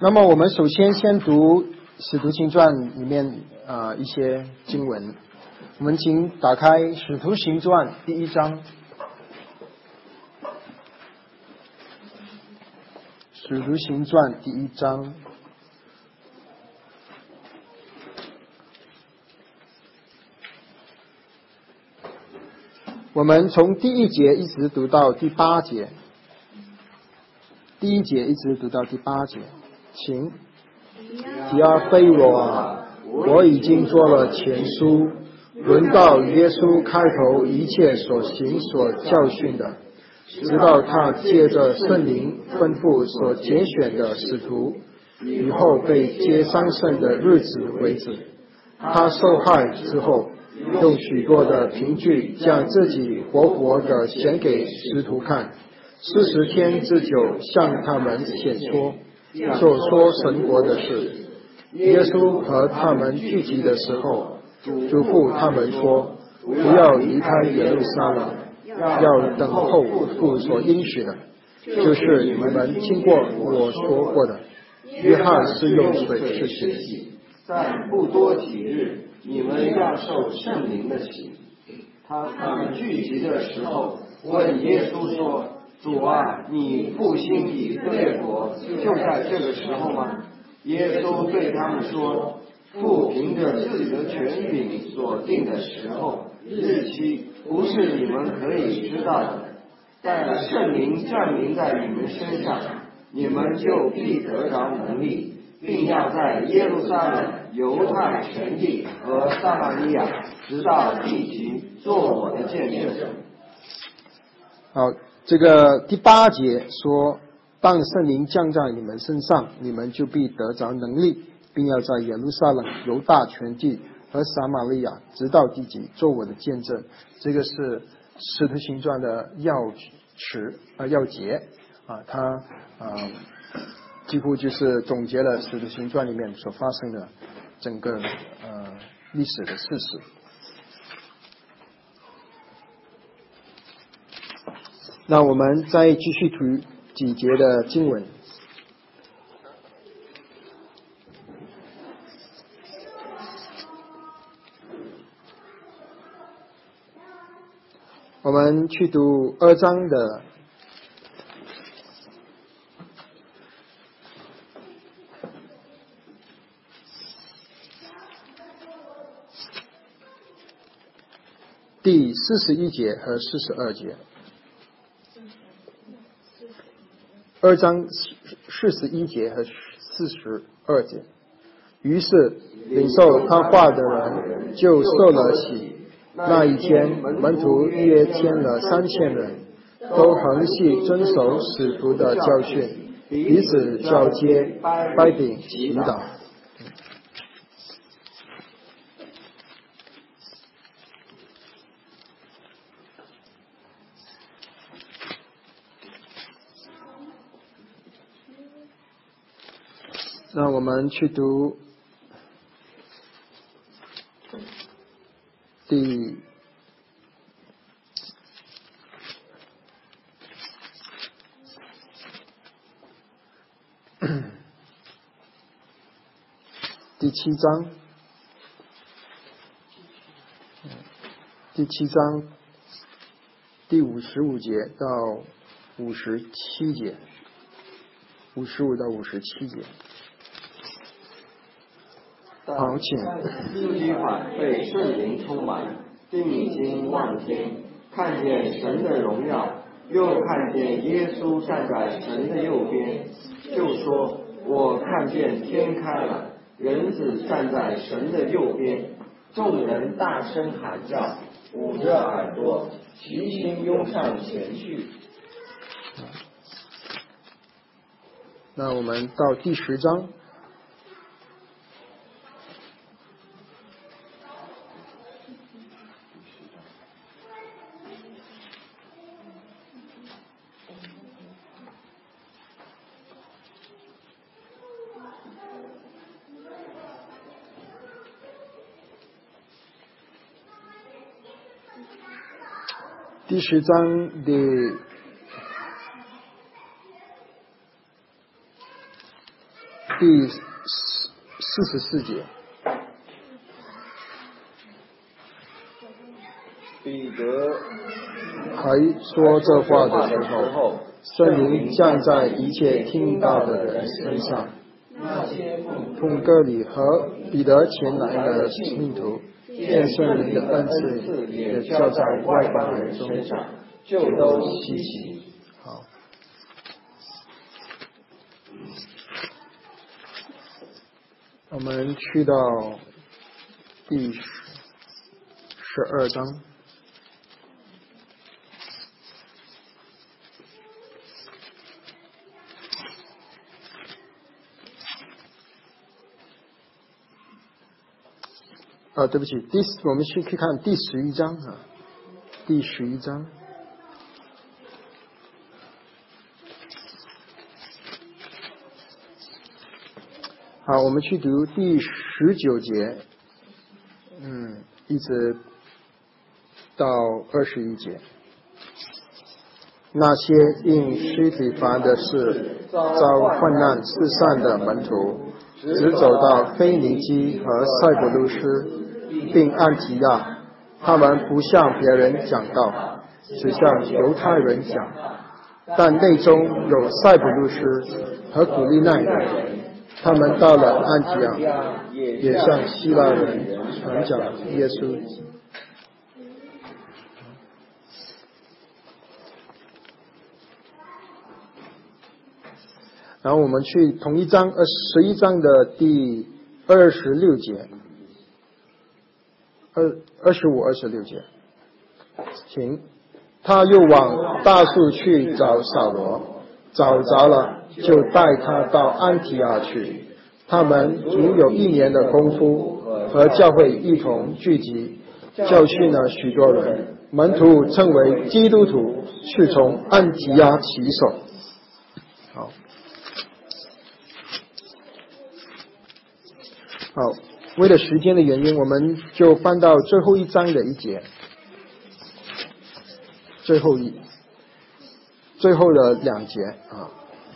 那么我们首先读《使徒行传》里面一些经文。我们请打开《使徒行传》第1章，《使徒行传》第1章。我们从第1节一直读到第8节，第1节一直读到第8节，请。提阿非罗啊，我已经做了前书，论到耶稣开头一切所行所教训的，直到他借着圣灵吩咐所拣选的使徒，以后被接上圣的日子为止。他受害之后，用许多的凭据将自己活活的显给使徒看，40天之久向他们显说神国的事。耶稣和他们聚集的时候，嘱咐他们说，不要离开耶路撒冷，要等候父所应许的，就是你们听过我说过的。约翰是用水施洗， 但不多几日，你们要受圣灵的洗。他们聚集的时候，问耶稣说，主啊，你复兴以色列国就在这个时候吗？耶稣对他们说，父凭着自己的权柄所定的时候日期，不是你们可以知道的。但圣灵降临在你们身上，你们就必得着能力，并要在耶路撒冷、犹太全地和撒玛利亚，直到地极，做我的见证。 好，这个第8节说，当圣灵降在你们身上，你们就必得着能力，并要在耶路撒冷、犹大全地和撒玛利亚，直到地极，做我的见证。这个是使徒行传的要节啊，它几乎就是总结了使徒行传里面所发生的整个历史的事实。那我们再继续读几节的经文。我们去读2章的第41节和42节。2章41节和42节。于是领受他话的人就受了洗。那一天，门徒约添了3000人，都恒系遵守使徒的教训，彼此交接，掰饼祈祷。那我们去读第7章，第7章第55节到57节，55到57节。好，请。 司提反被圣灵充满，定睛望天，看见神的荣耀，又看见耶稣站在神的右边，就说，我看见天开了，人子站在神的右边。众人大声喊叫，捂着耳朵，齐心拥上前去。 那我们到第10章。第10章的第44节。 彼得还说这话的时候，圣灵降在一切听到的人身上。从哥里和彼得前来的信徒，见圣灵的恩赐也交在外邦人中， 就都稀奇。 好，我们去到第12章。对不起，我们去看第11章啊，第11章。好，我们去读第19节，一直到21节。那些因实体凡的事遭患难四散的门徒，只走到腓尼基和塞浦路斯，并安提亚。他们不向别人讲道，只向犹太人讲。但内中有塞浦路斯和古利奈人，他们到了安提亚，也向希腊人传讲耶稣。然后我们去同一章11章的第26节，25、26节，请。他又往大树去找扫罗，找着了，就带他到安提阿去。他们足有1年的功夫，和教会一同聚集，教训了许多人。门徒称为基督徒，是从安提阿起手。好，为了时间的原因，我们就翻到最后一章的一节，最后的2节啊。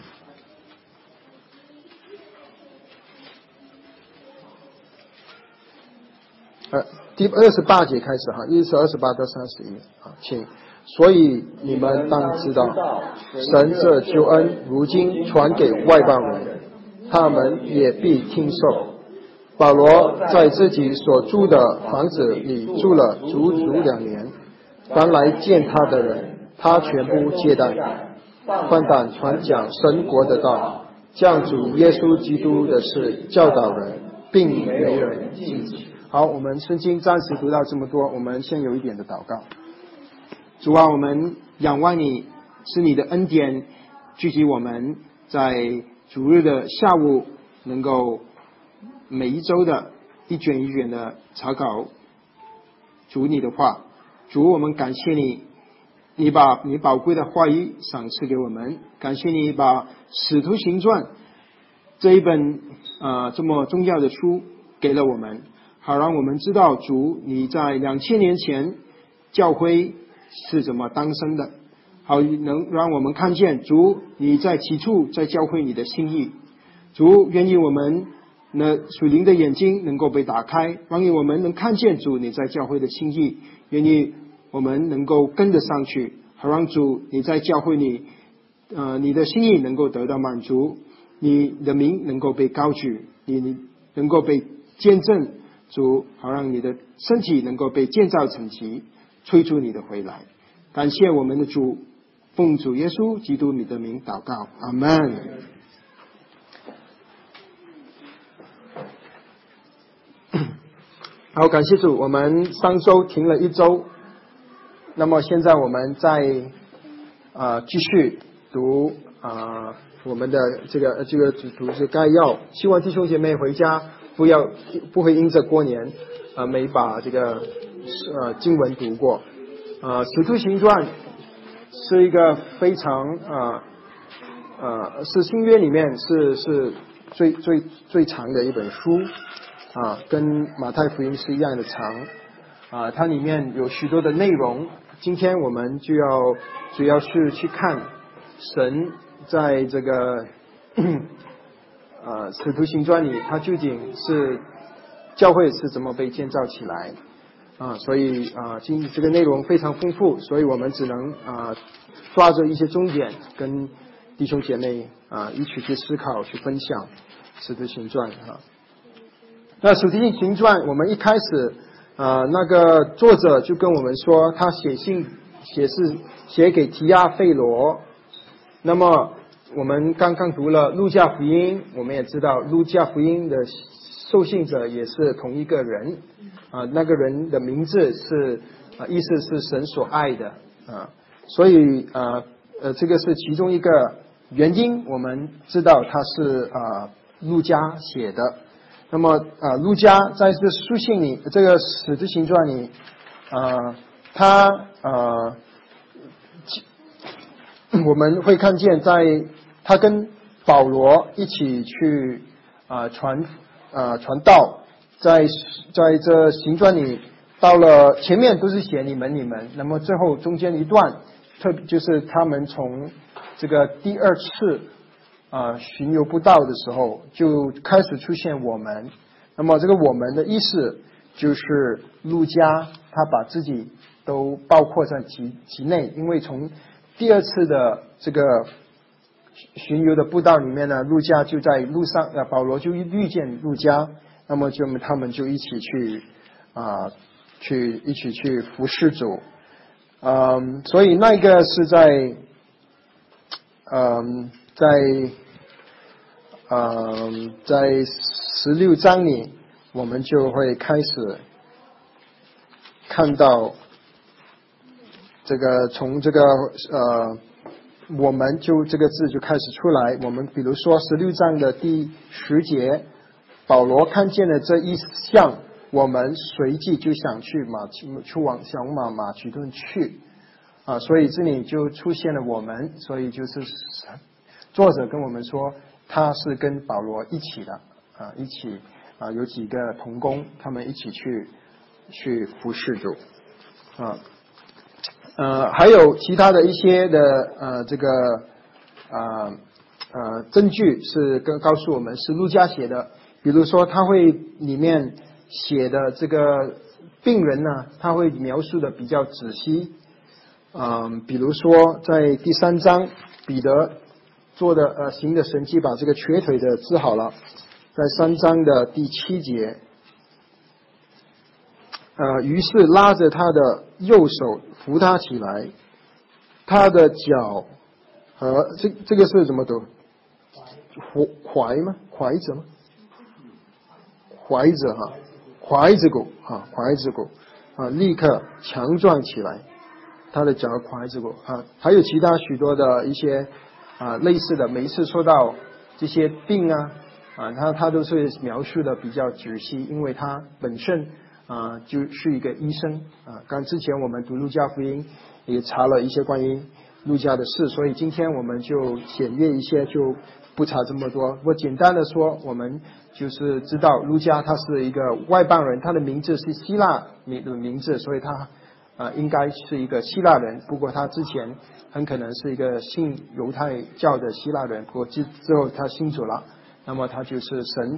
第28节开始哈，意思28到31啊，请。所以你们当知道，神这救恩如今传给外邦人，他们也必听受。保罗在自己所住的房子里住了足2年，凡来见他的人，他全部接待，放胆传讲神国的道，将主耶稣基督的事教导人，并没人禁止。好，我们圣经暂时读到这么多，我们先有一点的祷告。主啊，我们仰望你，是你的恩典聚集我们在主日的下午，能够每一周的一卷一卷的查考主你的话。主，我们感谢你，你把你宝贵的话语赏赐给我们，感谢你把使徒行传这一本这么重要的书给了我们，好让我们知道主你在2000年前教会是怎么诞生的，好能让我们看见主你在起初在教会你的心意。主，愿意我们那属灵的眼睛能够被打开，让我们能看见主你在教会的心意，愿意我们能够跟得上去，好让主你在教会里你的心意能够得到满足，你的名能够被高举，你能够被见证，主好让你的身体能够被建造成极，催促你的回来。感谢我们的主，奉主耶稣基督你的名祷告，阿们。好，感谢主，我们上周停了1周，那么现在我们再继续读我们的这个读是概要，希望弟兄姐妹回家不会因着过年没把这个经文读过。使徒行传是一个非常是新约里面是最长的一本书跟马太福音是一样的长它里面有许多的内容。今天我们就要主要是去看神在这个使徒行传里，它究竟是教会是怎么被建造起来所以这个内容非常丰富，所以我们只能抓着一些重点，跟弟兄姐妹一起去思考、去分享使徒行传那使徒行传，我们一开始那个作者就跟我们说，他写给提阿费罗。那么我们刚刚读了路加福音，我们也知道路加福音的受信者也是同一个人那个人的名字是意思是神所爱的所以这个是其中一个原因，我们知道他是路加写的。那么路加在这书信里，这个使徒行传里我们会看见他跟保罗一起去传道，在这行传里，到了前面都是写你们，那么最后中间一段，特别就是他们从这个第二次巡游布道的时候，就开始出现我们。那么这个我们的意思就是路加他把自己都包括在其内，因为从第二次的这个巡游的布道里面呢，路加就在路上保罗就遇见路加，那么他们就一起去服侍主所以那个是在16章里，我们就会开始看到这个从这个我们就这个字就开始出来。我们比如说16章的第10节，保罗看见了这一项，我们随即就想往马其顿去所以这里就出现了我们，所以就是作者跟我们说他是跟保罗一起的一起有几个同工，他们一起去服侍主还有其他的一些的这个证据是告诉我们是路加写的，比如说他会里面写的这个病人呢，他会描述的比较仔细比如说在第3章，彼得做的行的神迹把这个瘸腿的治好了，在3章的第7节于是拉着他的右手扶他起来，他的脚和这个是怎么读？踝吗？踝子吗？踝子踝子骨踝子骨立刻强壮起来，他的脚踝子骨还有其他许多的一些类似的，每一次说到这些病他都是描述的比较仔细，因为他本身就是一个医生刚之前我们读路加福音也查了一些关于路加的事，所以今天我们就简略一些，就不查这么多。我简单的说，我们就是知道路加他是一个外邦人，他的名字是希腊的名字，所以他应该是一个希腊人，不过他之前很可能是一个信犹太教的希腊人，不过之后他信主了，那么他就是神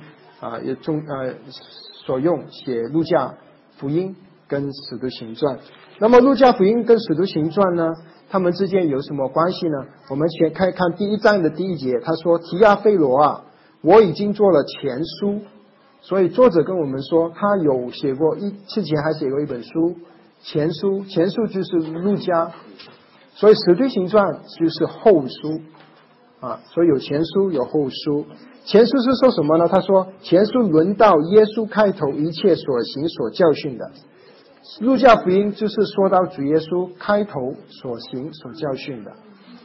所用写路加福音跟使徒行传。那么路加福音跟使徒行传呢，他们之间有什么关系呢？我们先看第1章的第1节，他说提阿非罗我已经做了前书，所以作者跟我们说他有写过之前还写过一本书前书就是路加，所以使徒行传就是后书所以有前书有后书。前书是说什么呢？他说前书论到耶稣开头一切所行所教训的，路加福音就是说到主耶稣开头所行所教训的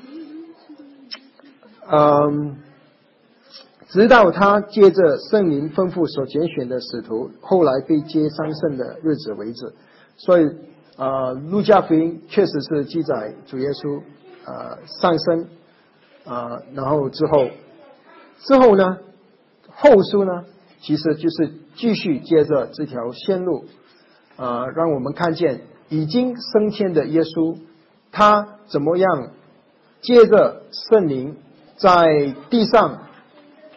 直到他接着圣灵吩咐所拣选的使徒后来被接上圣的日子为止。所以路加福音确实是记载主耶稣上升然后之后呢，后书呢其实就是继续接着这条线路让我们看见已经升天的耶稣他怎么样借着圣灵在地上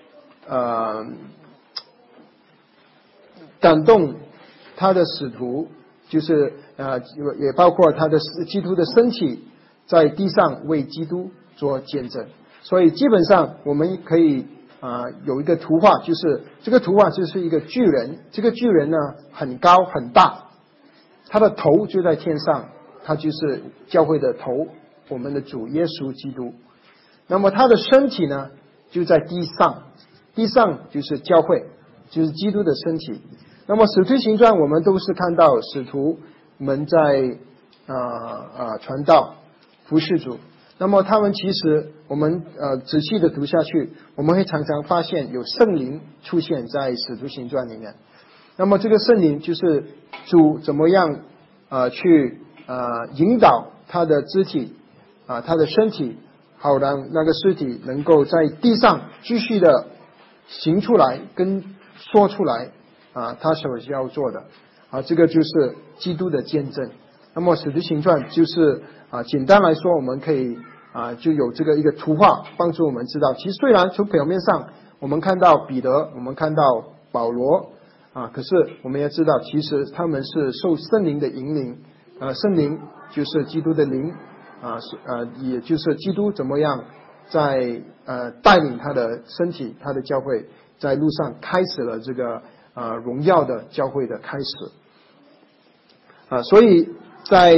感动他的使徒，就是也包括他的基督的身体在地上为基督做见证。所以基本上我们可以有一个图画，就是这个图画就是一个巨人，这个巨人呢很高很大，他的头就在天上，他就是教会的头，我们的主耶稣基督。那么他的身体呢就在地上，地上就是教会，就是基督的身体。那么使徒行传我们都是看到使徒们在传道服侍主。那么他们其实我们仔细的读下去，我们会常常发现有圣灵出现在使徒行传里面。那么这个圣灵就是主怎么样去引导他的肢体他的身体，好让那个尸体能够在地上继续的行出来跟说出来他所要做的这个就是基督的见证。那么使徒行传就是简单来说，我们可以就有这个一个图画帮助我们知道，其实虽然从表面上我们看到彼得，我们看到保罗可是我们也知道，其实他们是受圣灵的引领圣灵就是基督的灵也就是基督怎么样在带领他的身体，他的教会在路上开始了这个荣耀的教会的开始所以在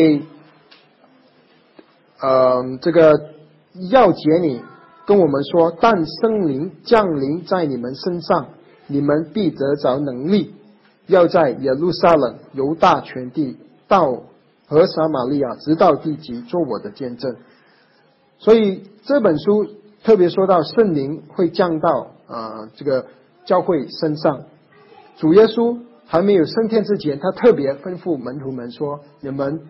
这个要节里跟我们说，但圣灵降临在你们身上，你们必得着能力，要在耶路撒冷、犹大全地到和撒玛利亚直到地极做我的见证。所以这本书特别说到圣灵会降到这个教会身上。主耶稣还没有升天之前，他特别吩咐门徒们说，你们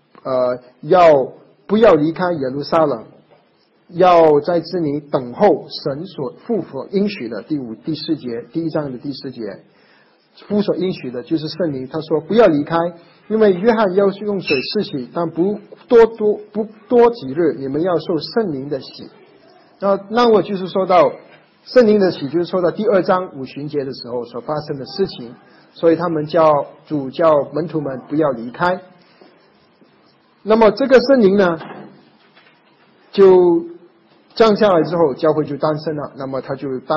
不要离开耶路撒冷，要在这里等候神父所应许的第4节，第1章的第4节，父所应许的就是圣灵。他说不要离开，因为约翰要用水施洗，但不多几日，你们要受圣灵的洗。那我就是说到圣灵的洗，就是说到第2章五旬节的时候所发生的事情，所以他们叫门徒们不要离开。那么这个圣灵呢就降下来之后，教会就诞生了。那么他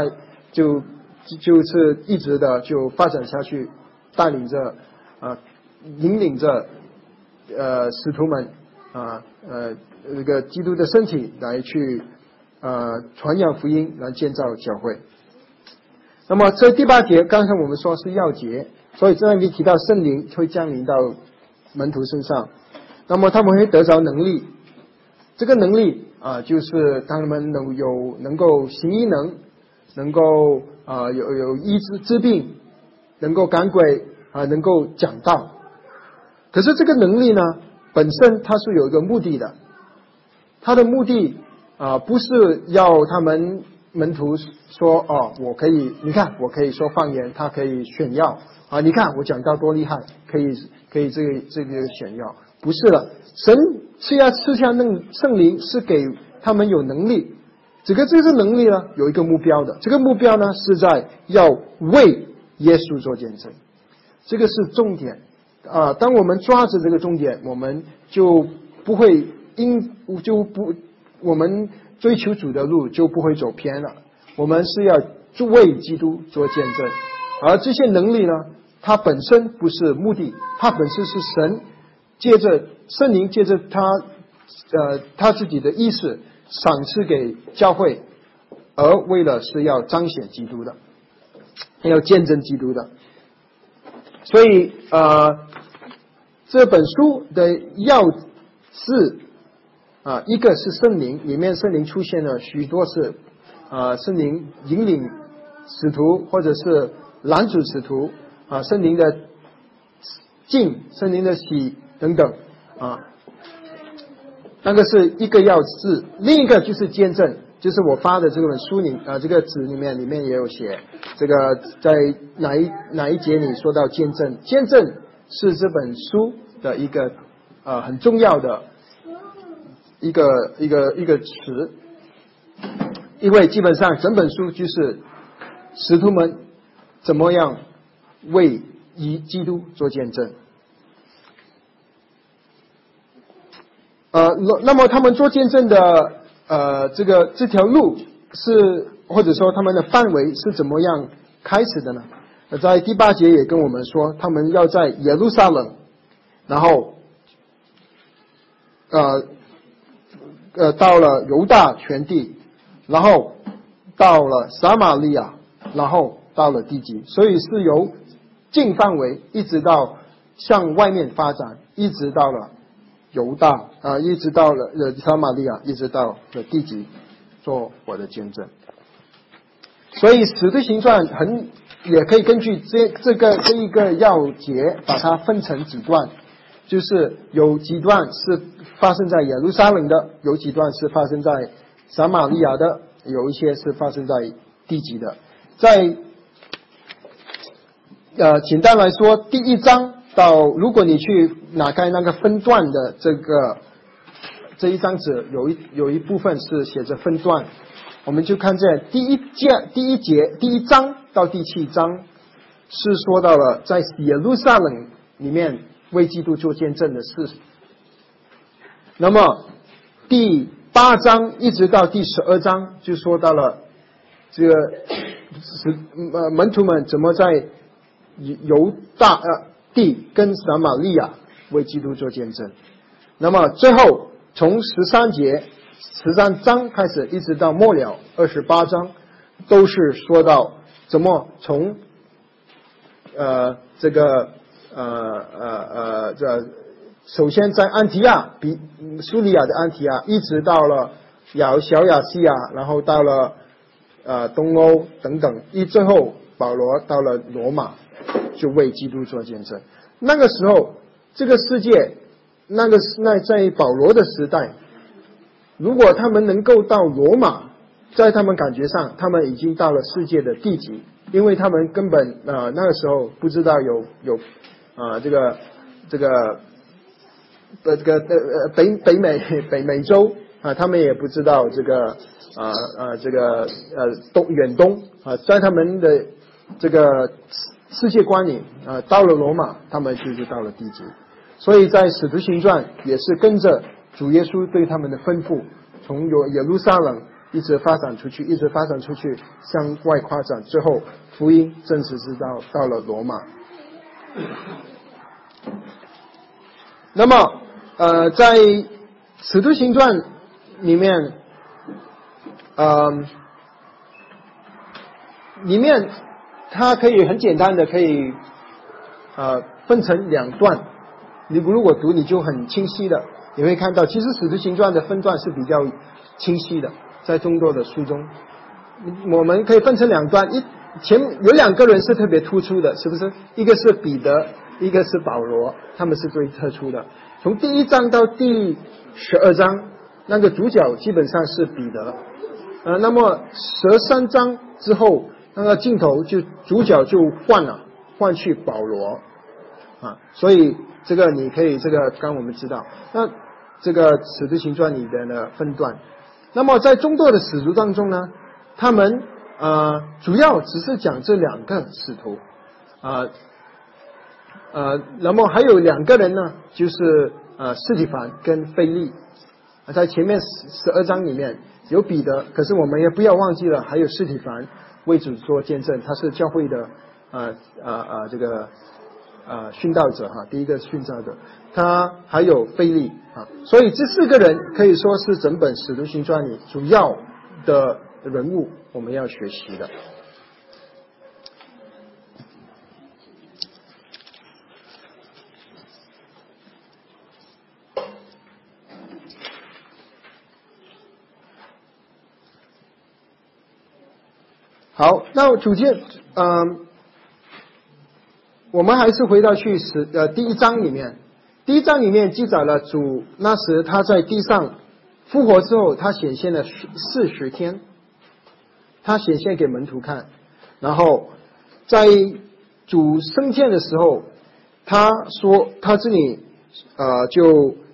就是一直的就发展下去，带领着引领着使徒们这个基督的身体来去传扬福音，来建造教会。那么这第8节刚才我们说是要节，所以这里提到圣灵会降临到门徒身上，那么他们会得着能力。这个能力就是他们能够行异能，能够有医治病，能够赶鬼能够讲道。可是这个能力呢本身它是有一个目的的，它的目的不是要他们门徒说我可以，你看我可以说方言，他可以炫耀你看我讲道多厉害，可以这个炫耀，不是的。神赐下圣灵是给他们有能力，这个能力呢有一个目标的，这个目标呢是在要为耶稣做见证，这个是重点当我们抓着这个重点，我们就不会我们追求主的路就不会走偏了。我们是要为基督做见证，而这些能力呢它本身不是目的，它本身是神借着圣灵，借着他自己的意识赏赐给教会，而为了是要彰显基督的，要见证基督的。所以这本书的要事一个是圣灵，里面圣灵出现了许多次圣灵引领使徒或者是拦阻使徒圣灵的敬，圣灵的喜等等那个是一个要事。另一个就是见证，就是我发的这本书里这个纸里面也有写，这个在哪一节里说到见证，见证是这本书的一个很重要的一个词，因为基本上整本书就是使徒们怎么样为基督做见证。那么他们做见证的这条路是，或者说他们的范围是怎么样开始的呢？在第8节也跟我们说，他们要在耶路撒冷，然后到了犹大全地，然后到了撒玛利亚，然后到了地极，所以是由近范围一直到向外面发展，一直到了犹大一直到了撒玛利亚，一直到了地极，做我的见证。所以使徒行传也可以根据这一个要节把它分成几段，就是有几段是发生在耶路撒冷的，有几段是发生在撒玛利亚的，有一些是发生在地极的。在简单来说，第1章到，如果你去拿开那个分段的这一张纸，有一部分是写着分段，我们就看见第一章到第7章是说到了在耶路撒冷里面为基督做见证的事。那么第8章一直到第12章就说到了这个门徒们怎么在犹大地跟撒玛利亚为基督做见证。那么最后从13章开始一直到末了28章，都是说到怎么从首先在安提亚苏利亚的安提亚，一直到了小亚细亚，然后到了东欧等等，最后保罗到了罗马，就为基督做见证。那个时候这个世界在保罗的时代，如果他们能够到罗马，在他们感觉上他们已经到了世界的地极，因为他们根本那个时候不知道有北美洲他们也不知道远东在他们的这个世界观里到了罗马，他们就是到了地极。所以在使徒行传也是跟着主耶稣对他们的吩咐，从耶路撒冷一直发展出去，向外扩展，最后福音正式是到了罗马。那么在使徒行传里面它可以很简单的可以分成2段，你如果读你就很清晰的，你会看到其实使徒行传的分段是比较清晰的，在众多的书中我们可以分成2段，前有2个人是特别突出的，是不是？一个是彼得，一个是保罗，他们是最特殊的。从第1章到第12章，那个主角基本上是彼得那么13章之后，那个镜头主角就换去保罗所以这个你可以刚我们知道，那这个使徒行传里的分段。那么在众多的使徒当中呢，他们主要只是讲这2个使徒那么还有2个人呢，就是司提反跟腓利在前面12章里面有彼得，可是我们也不要忘记了还有司提反为主做见证，他是教会的殉道者第一个殉道者，他还有腓利所以这4个人可以说是整本使徒行传里主要的人物，我们要学习的。好，那主见我们还是回到去第1章里面。第1章里面记载了主那时他在地上复活之后，他显现了40天，他显现给门徒看。然后在主升天的时候，他说他这里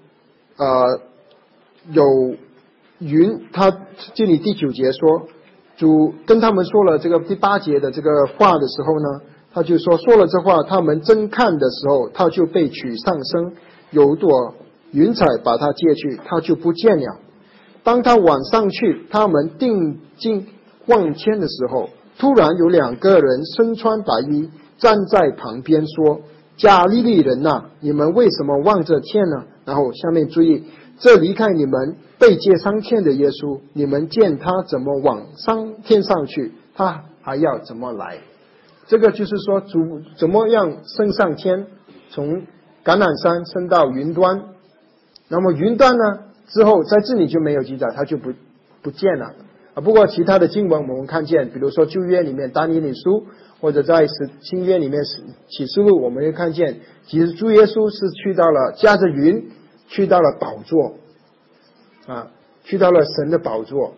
有云，他这里第9节说主跟他们说了这个第8节的这个话的时候呢，他就说了这话，他们正看的时候，他就被取上升，有朵云彩把他借去，他就不见了。当他往上去，他们定睛望天的时候，突然有2个人身穿白衣站在旁边说：加利利人呐，你们为什么望着天呢？然后下面注意，这离开你们被接上天的耶稣，你们见他怎么往天上去，他还要怎么来。这个就是说主怎么样升上天，从橄榄山升到云端。那么云端呢之后在这里就没有记载，他就不见了。不过其他的经文我们看见，比如说旧约里面但以理书，或者在新约里面启示录，我们会看见其实主耶稣是去到了驾着云，去到了宝座去到了神的宝座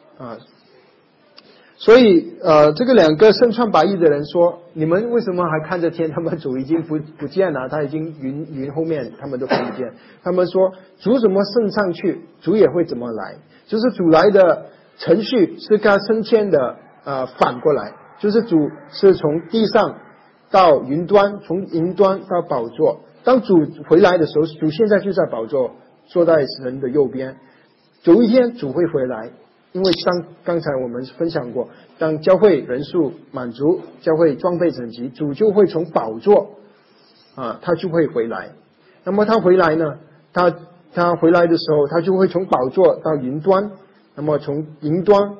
所以这个2个身穿白衣的人说，你们为什么还看着天？他们主已经不见了，他已经云后面他们都看不见。他们说主怎么升上去，主也会怎么来，就是主来的程序是跟他升天的反过来，就是主是从地上到云端，从云端到宝座。当主回来的时候，主现在就在宝座，坐在神的右边。有一天主会回来，因为刚才我们分享过，当教会人数满足，教会装备整齐，主就会从宝座他就会回来。那么他回来呢，他回来的时候，他就会从宝座到云端，那么从云端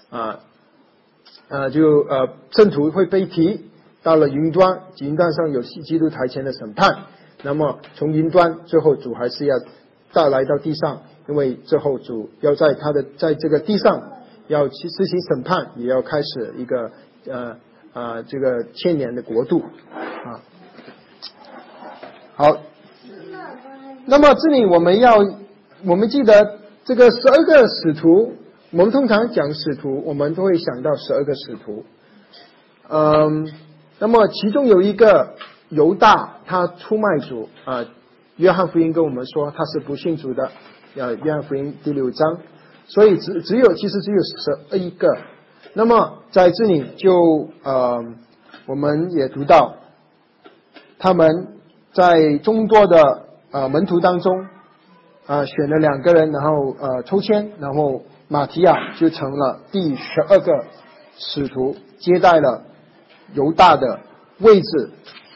圣徒会被提到了云端，云端上有基督台前的审判。那么从云端最后主还是要来到地上，因为最后主要在这个地上要去施行审判，也要开始一个这个1000年的国度好，那么这里我们记得这个12个使徒，我们通常讲使徒，我们都会想到12个使徒。那么其中有一个犹大，他出卖主约翰福音跟我们说他是不信主的，约翰福音第6章，所以其实只有11个。那么在这里就我们也读到他们在众多的门徒当中选了2个人，然后抽签，然后马提亚就成了第12个使徒，接待了犹大的位置。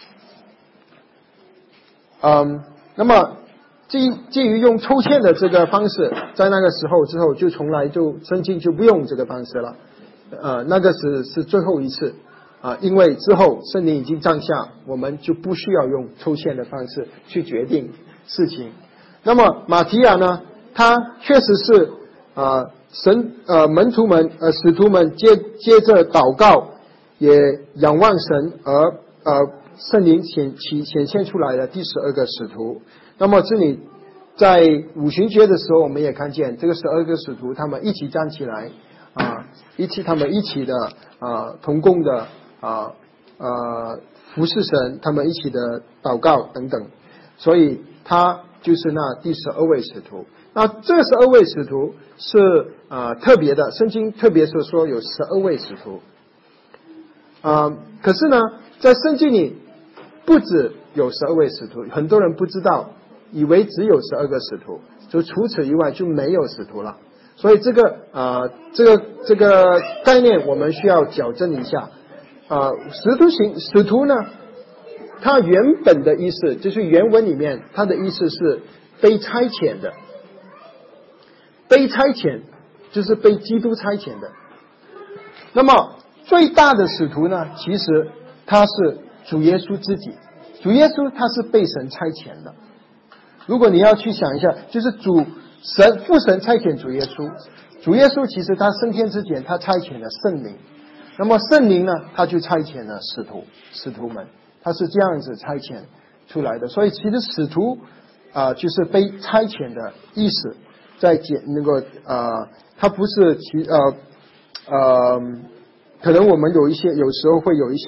那么基于用抽签的这个方式，在那个时候之后就从来就圣经就不用这个方式了。那个是最后一次因为之后圣灵已经降下，我们就不需要用抽签的方式去决定事情。那么马提亚呢，他确实是门徒们使徒们接着祷告，也仰望神，而圣灵显现出来的第12个使徒。那么这里在五旬节的时候，我们也看见这个12个使徒他们一起站起来他们一起的同工的服侍神，他们一起的祷告等等，所以他就是那第12位使徒。那这12位使徒是特别的，圣经特别是说有12位使徒可是呢在圣经里不止有12位使徒，很多人不知道，以为只有12个使徒，就除此以外就没有使徒了。所以这个概念我们需要矫正一下。使徒呢，它原本的意思就是原文里面它的意思是被差遣的，被差遣就是被基督差遣的。那么最大的使徒呢，其实他是主耶稣自己，主耶稣他是被神差遣的。如果你要去想一下，就是父神差遣主耶稣，主耶稣其实他升天之前他差遣了圣灵，那么圣灵呢他就差遣了使徒们，他是这样子差遣出来的。所以其实使徒就是被差遣的意思，在他不是可能我们有时候会有一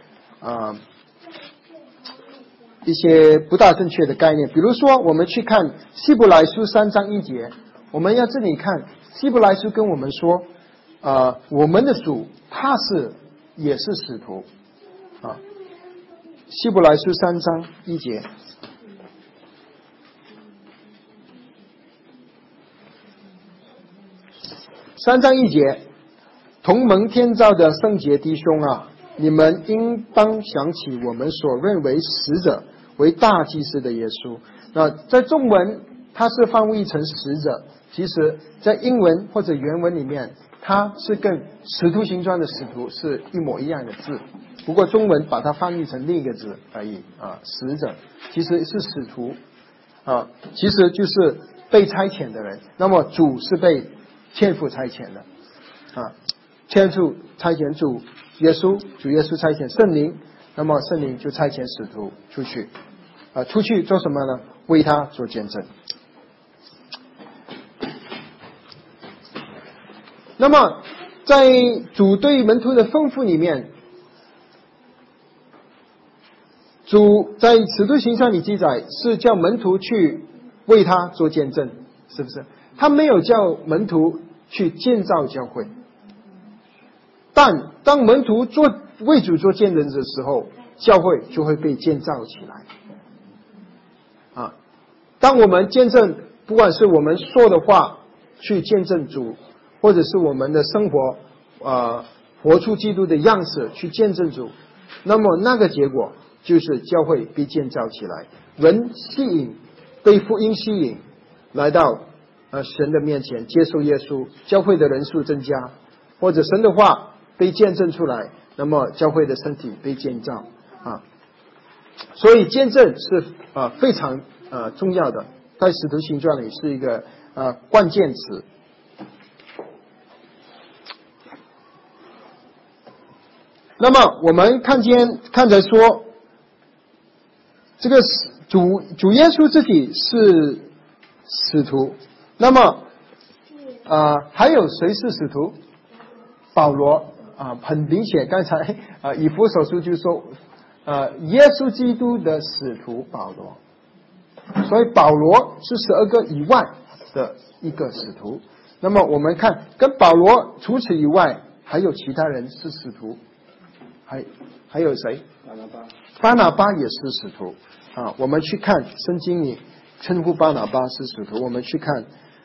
些不大正确的概念。比如说我们去看希伯来书3章1节，我们要这里看希伯来书跟我们说我们的主他也是使徒啊。希伯来书3章1节。3章1节，同蒙天召的圣洁弟兄啊，你们应当想起我们所认为使者为大祭司的耶稣。那在中文它是翻译成使者，其实在英文或者原文里面，它是跟使徒行传的使徒是一模一样的字，不过中文把它翻译成另一个字而已啊。使者其实是使徒啊，其实就是被差遣的人。那么主是被天父差遣的啊，天父差遣主耶稣差遣圣灵，那么圣灵就差遣使徒出去出去做什么呢？为他做见证。那么在主对门徒的吩咐里面，主在使徒行传里记载是叫门徒去为他做见证，是不是？他没有叫门徒去建造教会，但当门徒为主做见证的时候，教会就会被建造起来啊。当我们见证，不管是我们说的话去见证主，或者是我们的生活活出基督的样式去见证主，那么那个结果就是教会被建造起来，人被福音吸引来到神的面前接受耶稣，教会的人数增加，或者神的话被见证出来，那么教会的身体被建造啊。所以见证是非常重要的，在使徒行传里是一个关键词。那么我们看着说，这个主耶稣自己是使徒，那么还有谁是使徒？保罗很明显，刚才以弗所书就说耶稣基督的使徒保罗，所以保罗是12个以外的一个使徒。那么我们看跟保罗除此以外还有其他人是使徒，还有谁？巴拿巴也是使徒啊。我们去看圣经里称呼巴拿巴是使徒，我们去看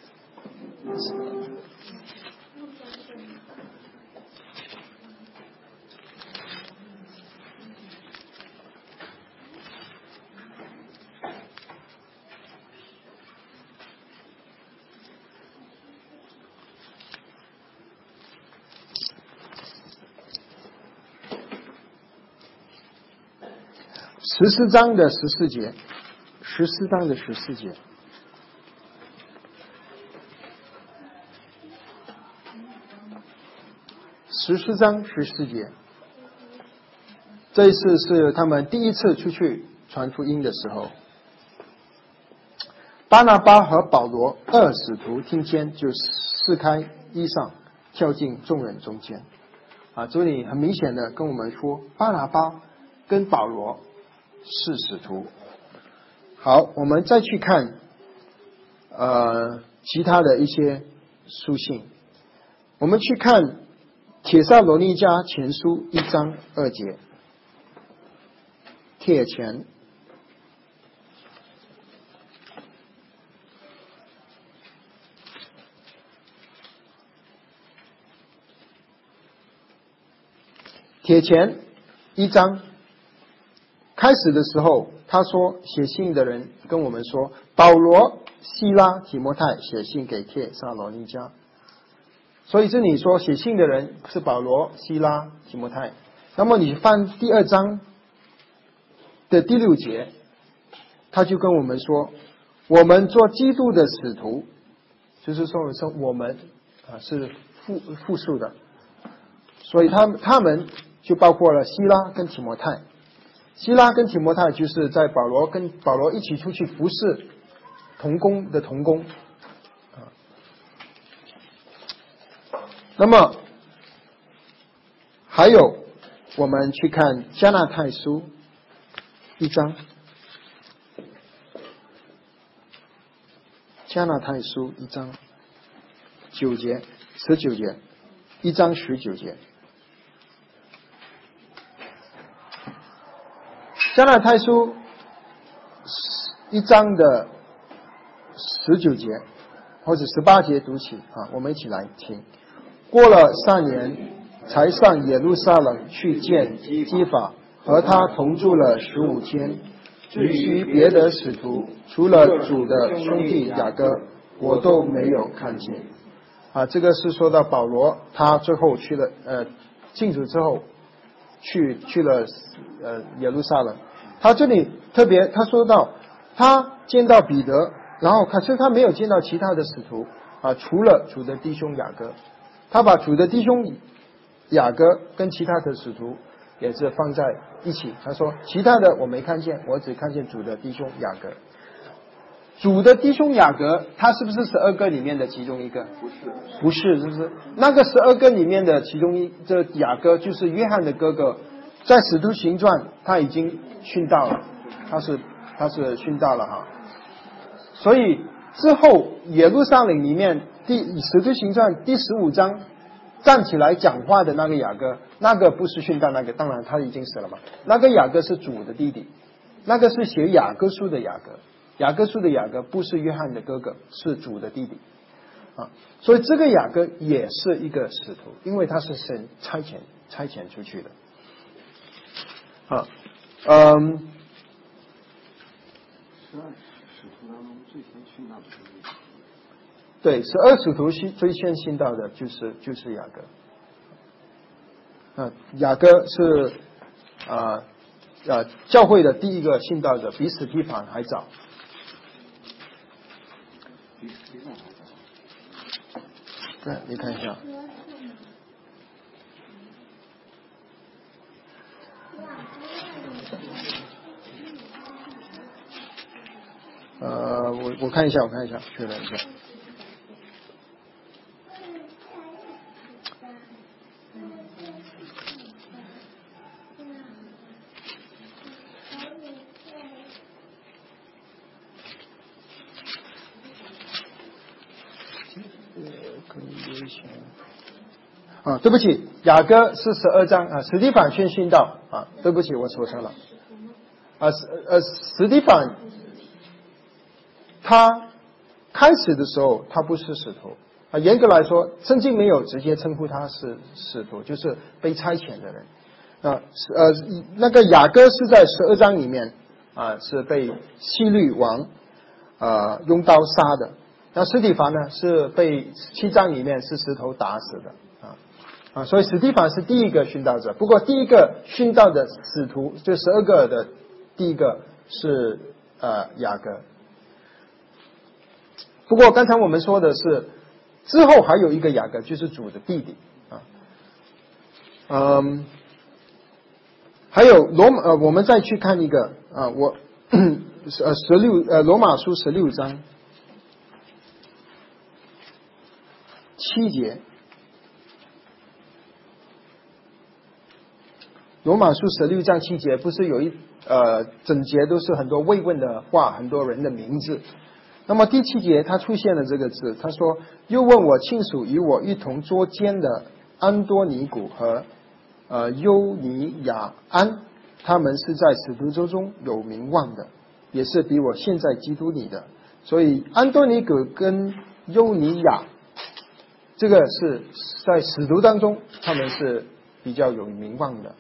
14章的14节，14章的14节。14章14节，这一次是他们第一次出去传福音的时候，巴拿巴和保罗二使徒听见，就撕开衣裳，跳进众人中间。这里很明显的跟我们说，巴拿巴跟保罗是使徒。好，我们再去看其他的一些书信，我们去看帖撒罗尼迦前书1章2节，帖前1章开始的时候，他说写信的人跟我们说，保罗、西拉、提摩太写信给帖撒罗尼迦。所以这里说写信的人是保罗、西拉、提摩太。那么你翻第2章的第6节，他就跟我们说，我们做基督的使徒，就是说我们是复数的，所以他们就包括了希拉跟提摩太。希拉跟提摩太就是在跟保罗一起出去服侍同工的同工。那么还有我们去看加拉太书1章，加拉太书1章9节19节， 1章19节。加拉太书1章的19节或者18节读起啊，我们一起来听。过了3年，才上耶路撒冷去见基法，和他同住了15天。至于别的使徒，除了主的兄弟雅各，我都没有看见。啊，这个是说到保罗，他最后去了信主之后去了耶路撒冷。他这里特别他说到，他见到彼得，然后可是他没有见到其他的使徒啊，除了主的弟兄雅各。他把主的弟兄雅各跟其他的使徒也是放在一起。他说其他的我没看见，我只看见主的弟兄雅各。主的弟兄雅各，他是不是12个里面的其中一个？不是，是不是？那个12个里面的其中这雅各就是约翰的哥哥，在使徒行传他已经殉道了，他是殉道了哈。所以之后耶路撒冷里面使徒行传第15章站起来讲话的那个雅各，那个不是殉道那个，当然他已经死了嘛。那个雅各是主的弟弟，那个是写雅各书的雅各。雅各书的雅各不是约翰的哥哥，是主的弟弟啊。所以这个雅各也是一个使徒，因为他是神差遣出去的啊。12使徒当中最先殉道的，对，12使徒最先殉道的就是雅各。雅各是教会的第一个殉道者，比史提反还早。对，你看一下。我看一下，确认一下。对不起，雅各是12章啊，史提反先殉道啊，对不起，我说错了。史提反他开始的时候他不是使徒啊，严格来说，圣经没有直接称呼他是使徒，就是被差遣的人啊。那个雅各是在12章里面啊，是被希律王用刀杀的。那史提反呢，是被7章里面是石头打死的所以史提反是第一个殉道者。不过第一个殉道的使徒，就12个的第一个是雅各。不过刚才我们说的是之后还有一个雅各，就是主的弟弟还有我们再去看一个罗马书16章7节。罗马书16章7节不是有整节都是很多慰问的话，很多人的名字。那么第7节他出现了这个字，他说又问我亲属与我一同作监的安多尼古和优尼雅安，他们是在使徒州中有名望的，也是比我现在基督里的。所以安多尼古跟优尼雅这个是在使徒当中他们是比较有名望的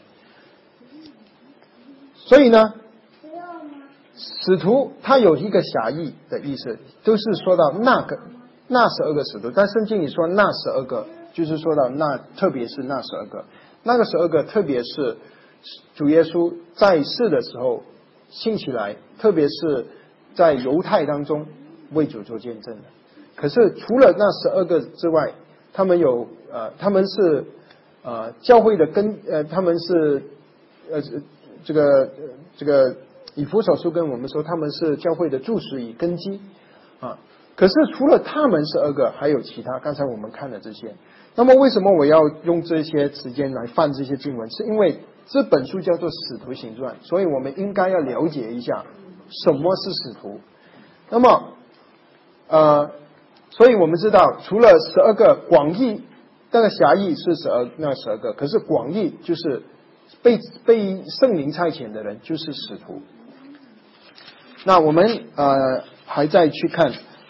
所以呢使徒他有一个狭义的意思，都是说到那12个使徒，但圣经里说那12个就是说到特别是那12个，那个12个特别是主耶稣在世的时候兴起来，特别是在犹太当中为主做见证的。可是除了那12个之外，他们是教会的他们是这个以弗所书跟我们说他们是教会的柱石与根基可是除了他们12个，还有其他，刚才我们看了这些。那么为什么我要用这些时间来翻这些经文？是因为这本书叫做使徒行传，所以我们应该要了解一下什么是使徒。那么所以我们知道除了12个广义这个狭义是12个，可是广义就是被圣灵差遣的人就是使徒。那我们还在去看，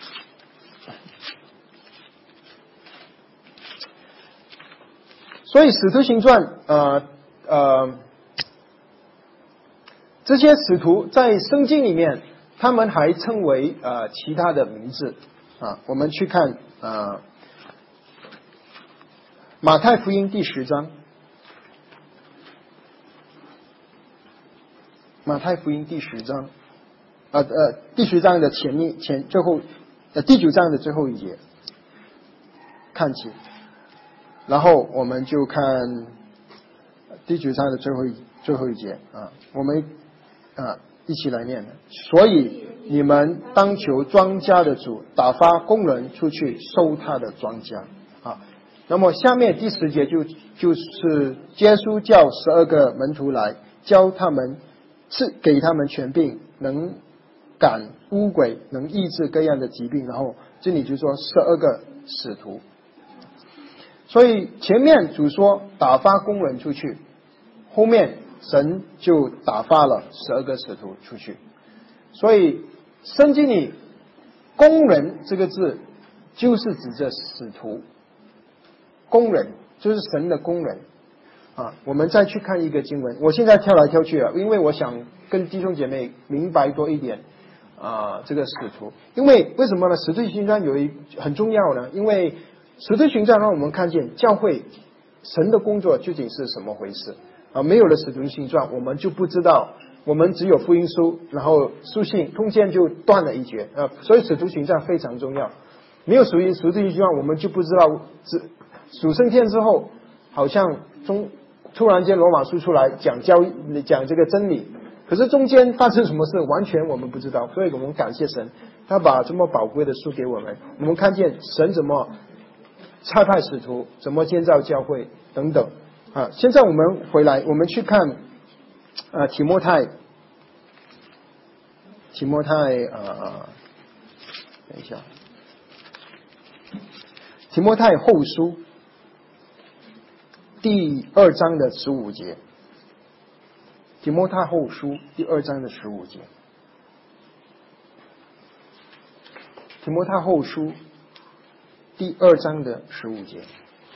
所以使徒行传这些使徒在圣经里面，他们还称为其他的名字啊。我们去看马太福音第10章，马太福音第10章，第10章的最后第9章的最后一节，看起，然后我们就看第9章的最后一节啊，我们一起来念。所以你们当求庄稼的主打发工人出去收他的庄稼啊。那么下面第10节就是耶稣叫12个门徒来，教他们给他们权柄，能赶污鬼，能医治各样的疾病。然后这里就说12个使徒。所以前面主说打发工人出去，后面神就打发了12个使徒出去。所以圣经里工人这个字就是指着使徒，工人就是神的工人啊。我们再去看一个经文，我现在跳来跳去了，因为我想跟弟兄姐妹明白多一点这个使徒。因为什么呢？使徒行传很重要呢，因为使徒行传让我们看见教会神的工作究竟是什么回事没有了使徒行传，我们就不知道，我们只有福音书，然后书信中间就断了一截所以使徒行传非常重要。没有使徒行传，我们就不知道主升天之后，好像突然间罗马书出来讲这个真理，可是中间发生什么事完全我们不知道。所以我们感谢神，他把这么宝贵的书给我们，我们看见神怎么差派使徒，怎么建造教会等等现在我们回来，我们去看提摩太等一下，提摩太后书第2章的15节，提摩太后书第2章的15节，提摩太后书第2章的15节。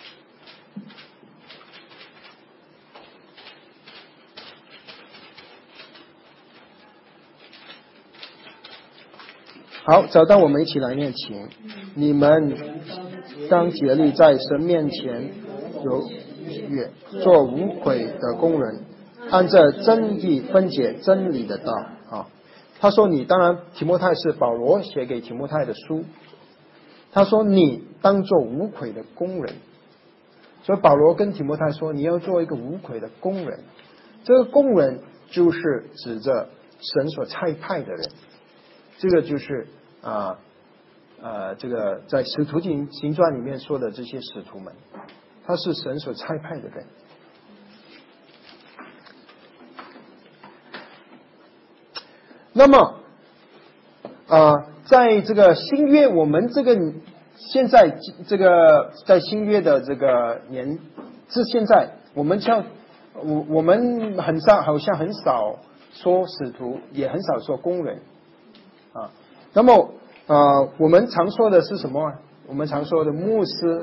好，找到我们一起来念经。你们当竭力在神面前有悦，做无悔的工人，按着真义分解真理的道他说当然提摩太是保罗写给提摩太的书，他说你当做无愧的工人。所以保罗跟提摩太说你要做一个无愧的工人，这个工人就是指着神所差派的人，这个就是这个在使徒行传里面说的这些使徒们，他是神所差派的人。那么在这个新约，我们这个现在这个在新约的这个现在我们我们好像很少说使徒，也很少说工人那么我们常说的是什么？我们常说的牧师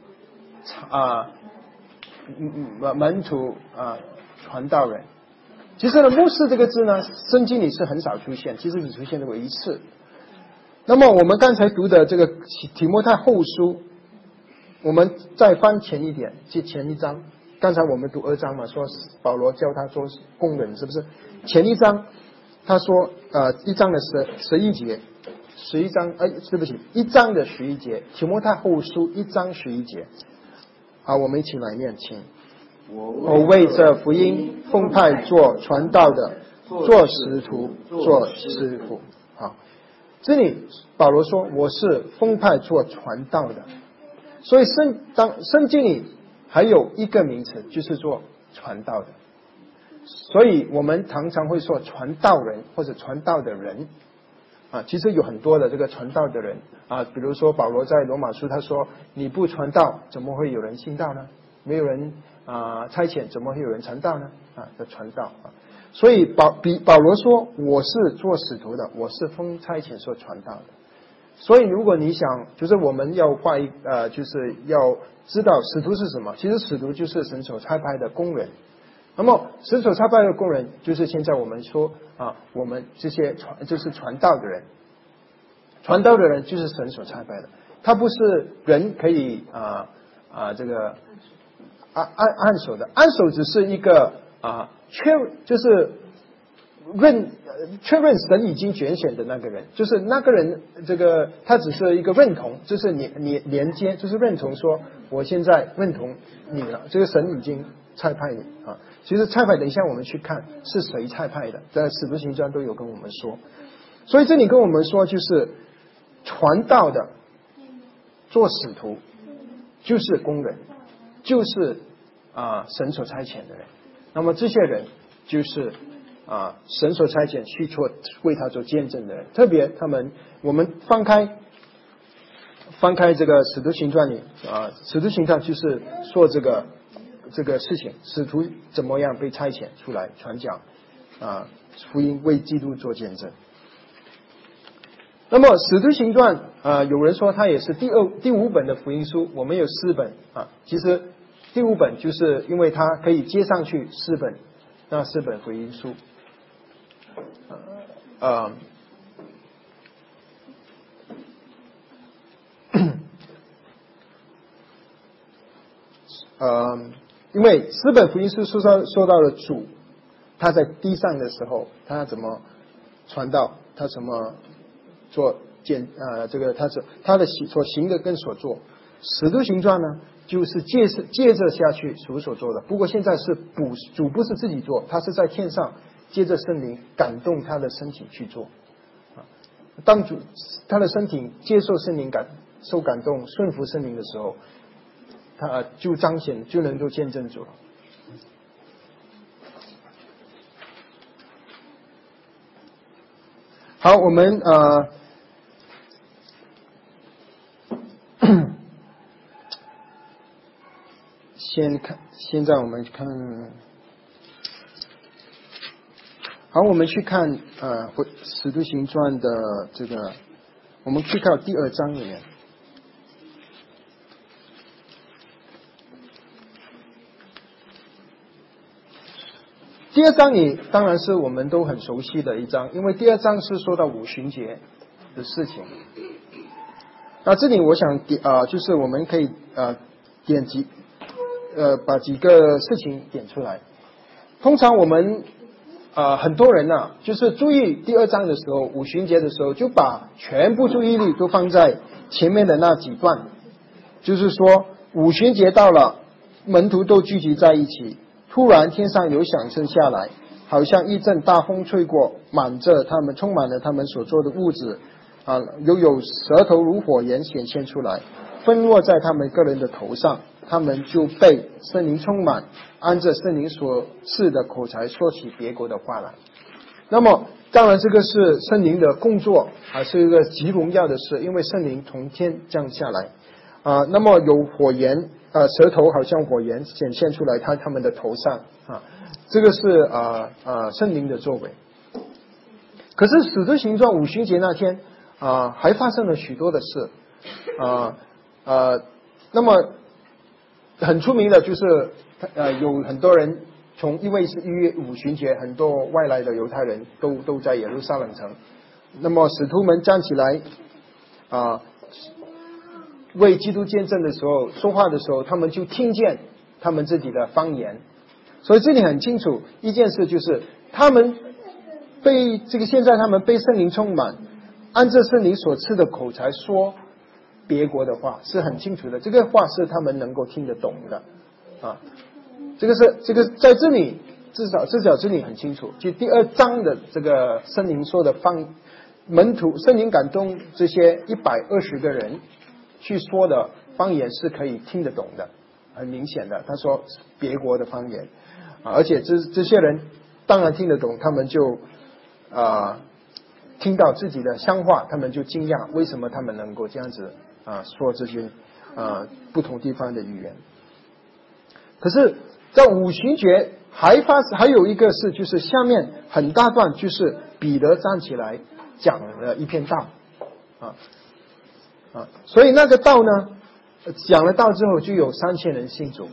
门徒传道人。其实呢，牧师这个字呢，圣经里是很少出现，其实只出现过一次。那么我们刚才读的这个提摩太后书，我们再翻前一点，前一章。刚才我们读2章嘛，说保罗教他做工人，是不是？前一章他说1章的11节，11章对不起，1章的11节，提摩太后书1章11节。好，我们一起来念，请。我为这福音奉派做传道的，做使徒，做师傅。好，这里保罗说我是奉派做传道的，所以圣经里还有一个名词就是做传道的，所以我们常常会说传道人或者传道的人其实有很多的这个传道的人比如说保罗在罗马书他说，你不传道怎么会有人信道呢？没有人差遣怎么会有人传道呢？的传道所以保罗说，我是做使徒的，我是奉差遣所传道的。所以如果你想，就是我们要就是要知道使徒是什么，其实使徒就是神所差派的工人。那么神所差派的工人就是现在我们说我们这些就是传道的人，传道的人就是神所差派的，他不是人可以这个按手的，按手只是一个就是确认神已经拣选的那个人，就是那个人这个他只是一个认同，就是你连接，就是认同说我现在认同你了，这个神已经差派你其实差派等一下我们去看是谁差派的，在使徒行传都有跟我们说。所以这里跟我们说，就是传道的做使徒就是工人，就是神所差遣的人。那么这些人就是神所差遣去为他做见证的人。特别我们翻开这个使徒行传里使徒行传就是说这个事情，使徒怎么样被差遣出来传讲福音，为基督做见证。那么使徒行传有人说它也是第五本的福音书，我们有4本其实第5本就是因为它可以接上去那4本福音书因为4本福音书说到了主他在地上的时候他怎么传道，他怎么做这个他的所行的跟所做。使徒行传呢就是接着下去主所做的，不过现在是主不是自己做，他是在天上接着圣灵感动他的身体去做当他的身体接受圣灵受感动顺服圣灵的时候，他就彰显就能够见证主了。好，我们现在我们看，好，我们去看使徒行传的这个，我们去看第2章里面。第2章里当然是我们都很熟悉的一章，因为第2章是说到五旬节的事情。那这里我想就是我们可以把几个事情点出来。通常我们很多人就是注意第2章的时候，五旬节的时候，就把全部注意力都放在前面的那几段，就是说五旬节到了，门徒都聚集在一起，突然天上有响声下来，好像一阵大风吹过，充满了他们所坐的屋子有舌头如火焰显现出来，分落在他们个人的头上，他们就被圣灵充满，按着圣灵所赐的口才说起别国的话来。那么当然这个是圣灵的工作是一个极荣耀的事，因为圣灵从天降下来那么有火焰舌头好像火焰显现出来他们的头上这个是圣灵的作为。可是使徒行传五旬节那天还发生了许多的事那么很出名的就是有很多人因为是1月5旬节，很多外来的犹太人都在耶路撒冷城。那么使徒们站起来为基督见证的时候，说话的时候，他们就听见他们自己的方言。所以这里很清楚一件事，就是他们现在他们被圣灵充满，按照圣灵所赐的口才说别国的话，是很清楚的，这个话是他们能够听得懂的这个在这里至少这里很清楚，就第2章的这个圣灵说的门徒圣灵感动这些120个人去说的方言是可以听得懂的，很明显的，他说别国的方言而且这些人当然听得懂，他们就听到自己的乡话，他们就惊讶，为什么他们能够这样子说这些不同地方的语言。可是，在五旬节还有一个是，就是下面很大段，就是彼得站起来讲了一篇道所以那个道呢，讲了道之后，就有3000人信主。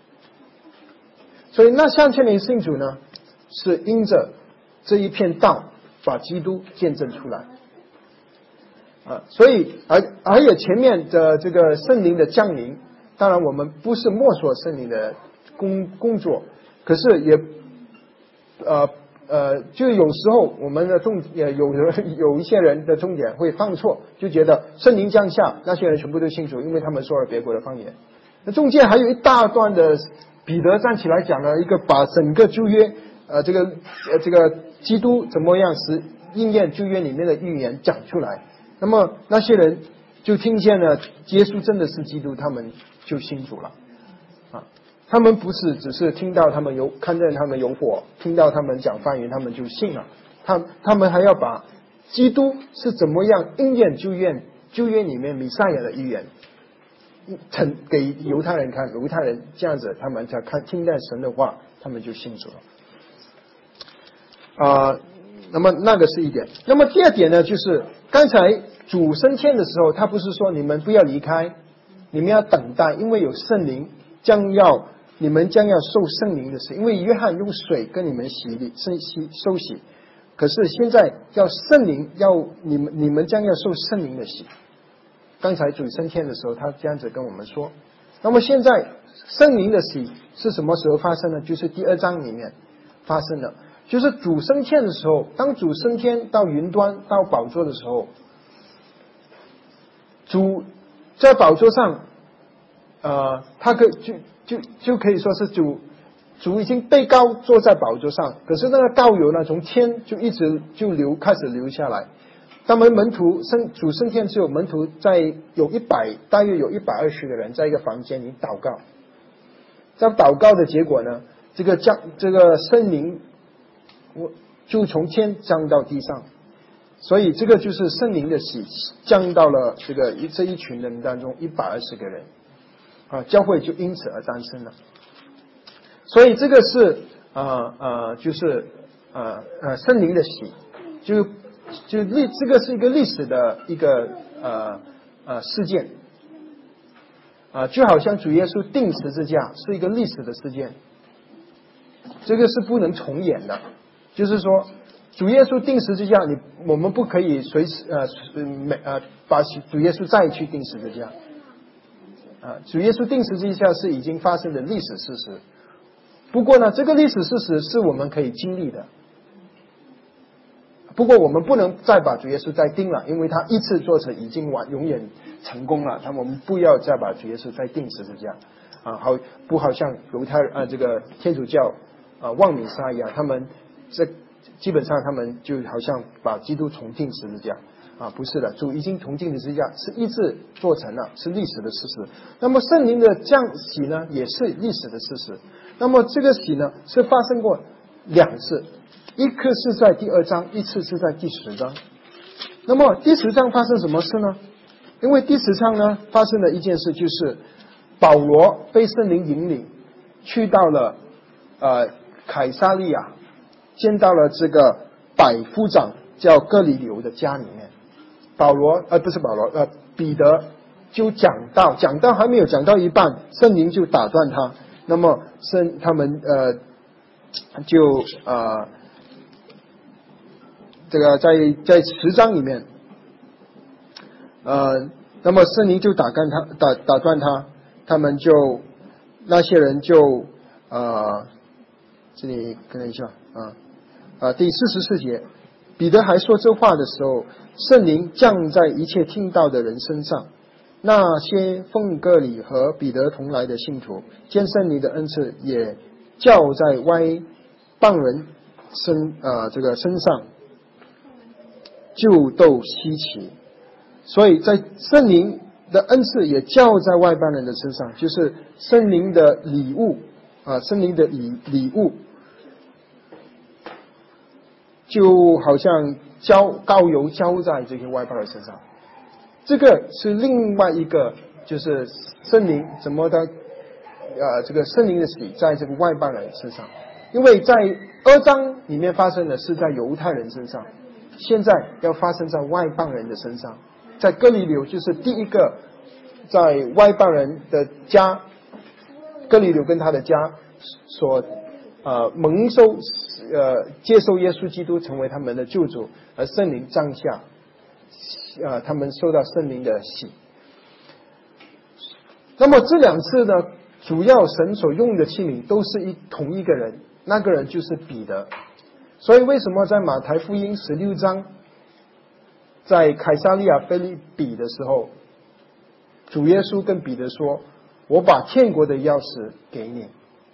所以那3000人信主呢，是因着这一片道把基督见证出来所以而且前面的这个圣灵的降临，当然我们不是默说圣灵的工作，可是也就有时候我们的有一些人的重点会放错，就觉得圣灵降下，那些人全部都信主，因为他们说了别国的方言。那中间还有一大段的彼得站起来讲了一个把整个旧约这个基督怎么样是应验旧约里面的预言讲出来，那么那些人就听见了耶稣真的是基督，他们就信主了他们不是只是听到看见他们有火，听到他们讲方言他们就信了，他们还要把基督是怎么样应验旧约里面弥赛亚的预言给犹太人看，犹太人这样子他们才听见神的话，他们就信主了那么那个是一点。那么第二点呢，就是刚才主升天的时候，他不是说你们不要离开，你们要等待，因为有圣灵你们将要受圣灵的洗，因为约翰用水跟你们受洗，可是现在要圣灵，你们将要受圣灵的洗。刚才主升天的时候，他这样子跟我们说。那么现在圣灵的洗是什么时候发生的？就是第2章里面发生的，就是主升天的时候，当主升天到云端到宝座的时候，主在宝座上他就可以说是主已经被高坐在宝座上，可是那个膏油呢，从天就一直开始流下来。他们门徒主升天之后，门徒大约有120个人在一个房间里祷告。在祷告的结果呢，这个圣灵就从天降到地上，所以这个就是圣灵的洗降到了这一群人当中120个人教会就因此而诞生了。所以这个是就是圣灵的洗，这个是一个历史的一个事件就好像主耶稣钉十字架是一个历史的事件，这个是不能重演的。就是说主耶稣钉十字架，我们不可以随时把主耶稣再去钉十字架主耶稣钉十字架是已经发生的历史事实。不过呢，这个历史事实是我们可以经历的。不过我们不能再把主耶稣再钉了，因为他一次做成已经永远成功了。我们不要再把主耶稣再钉十字架好像犹太这个天主教望弥撒一样，他们基本上他们就好像把基督重钉十字架不是的，主已经重钉的十字架是一次做成了，是历史的事实。那么圣灵的降洗呢，也是历史的事实。那么这个洗呢，是发生过2次，一次是在第2章，一次是在第10章。那么第10章发生什么事呢？因为第10章呢发生了一件事，就是保罗被圣灵引领去到了凯撒利亚，见到了这个百夫长叫哥尼流的家里面。彼得就讲到还没有讲到一半，圣灵就打断他。那么他们就这个在10章里面那么圣灵就打断他，他们就那些人就这里看一下第44节，彼得还说这话的时候，圣灵降在一切听到的人身上。那些奉割礼和彼得同来的信徒，见圣灵的恩赐也叫在外邦人身上，就都稀奇。所以在圣灵的恩赐也叫在外邦人的身上，就是圣灵的礼物圣灵的礼物就好像膏油浇在这些外邦人身上。这个是另外一个，就是圣灵怎么的这个圣灵的洗在这个外邦人身上。因为在2章里面发生的是在犹太人身上，现在要发生在外邦人的身上。在哥尼流就是第一个在外邦人的家，哥尼流跟他的家所蒙受接受耶稣基督成为他们的救主，而圣灵降下，他们受到圣灵的洗。那么这2次呢，主要神所用的器皿都是同一个人，那个人就是彼得。所以为什么在马太福音16章，在凯撒利亚腓立比的时候，主耶稣跟彼得说：“我把天国的钥匙给你。”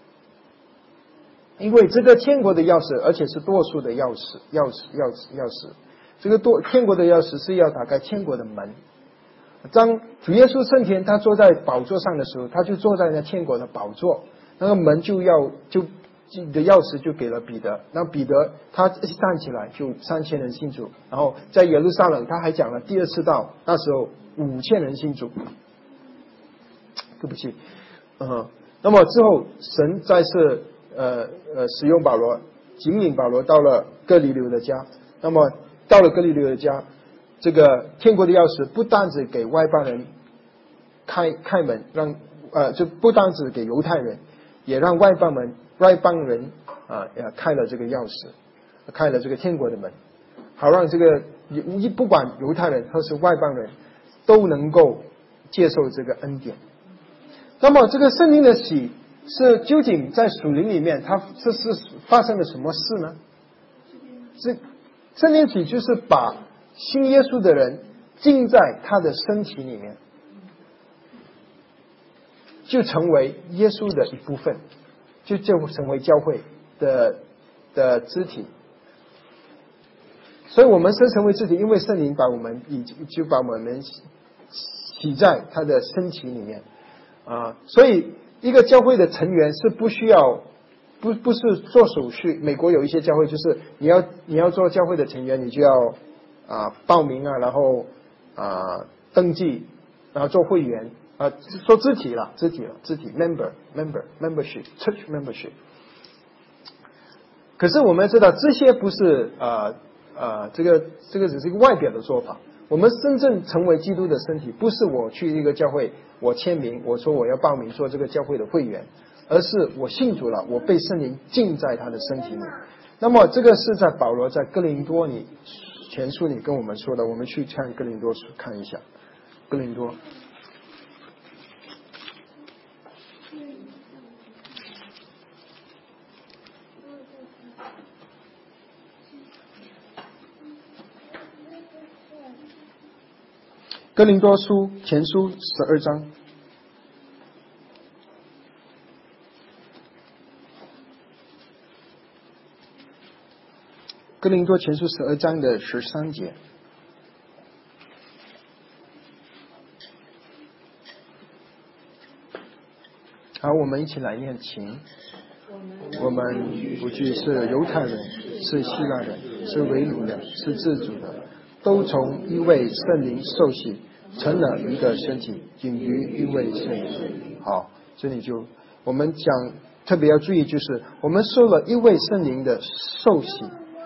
因为这个天国的钥匙，而且是多数的钥匙，这个天国的钥匙是要打开天国的门。当主耶稣升天，他坐在宝座上的时候，他就坐在那天国的宝座，那个门的钥匙就给了彼得。那彼得他一站起来，就3000人信主。然后在耶路撒冷，他还讲了第2次道，那时候5000人信主。对不起，那么之后神再次使用保罗，引领保罗到了哥尼流的家。那么到了哥尼流的家，这个天国的钥匙不单只给外邦人开门，就不单只给犹太人，也让外邦人也开了这个钥匙，开了这个天国的门，好让这个不管犹太人或是外邦人都能够接受这个恩典。那么这个圣灵的洗是究竟在属灵里面，这是发生了什么事呢？圣灵洗就是把信耶稣的人浸在他的身体里面，就成为耶稣的一部分，就成为教会的肢体。所以我们成为肢体，因为圣灵把我们洗在他的身体里面所以一个教会的成员是不需要不是做手续。美国有一些教会就是你要做教会的成员，你就要报名然后登记，然后做会员做肢体 membership church membership。可是我们知道这些不是这个只是一个外表的做法。我们真正成为基督的身体，不是我去一个教会我签名，我说我要报名做这个教会的会员，而是我信主了，我被圣灵浸在他的身体里。那么这个是在保罗在哥林多前书里跟我们说的。我们去看哥林多书看一下。哥林多哥林多书前书12章，哥林多前书12章的13节。好，我们一起来念经。我们不拘是犹太人，是希腊人，是为奴的，是自主的，都从一位圣灵受洗，成了一个身体，仅于一位圣灵。好，这里就我们讲特别要注意，就是我们受了一位圣灵的受洗，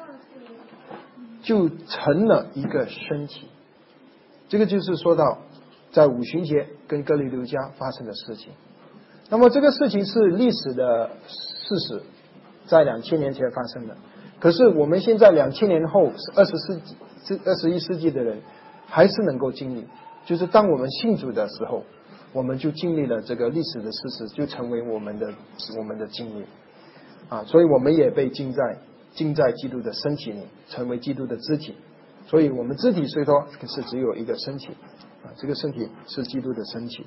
就成了一个身体。这个就是说到在五旬节跟哥尼流家发生的事情。那么这个事情是历史的事实，在2000年前发生的。可是我们现在2000年后21世纪的人还是能够经历，就是当我们信主的时候，我们就经历了这个历史的事实，就成为我们的经历所以我们也被浸在基督的身体里，成为基督的肢体。所以我们肢体虽说是只有一个身体这个身体是基督的身体。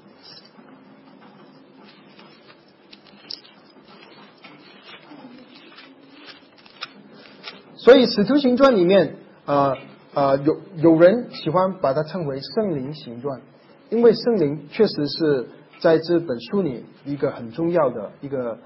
所以使徒行传里面有人喜欢把它称为圣灵行传，因为圣灵确实是在这本书里一个很重要的一个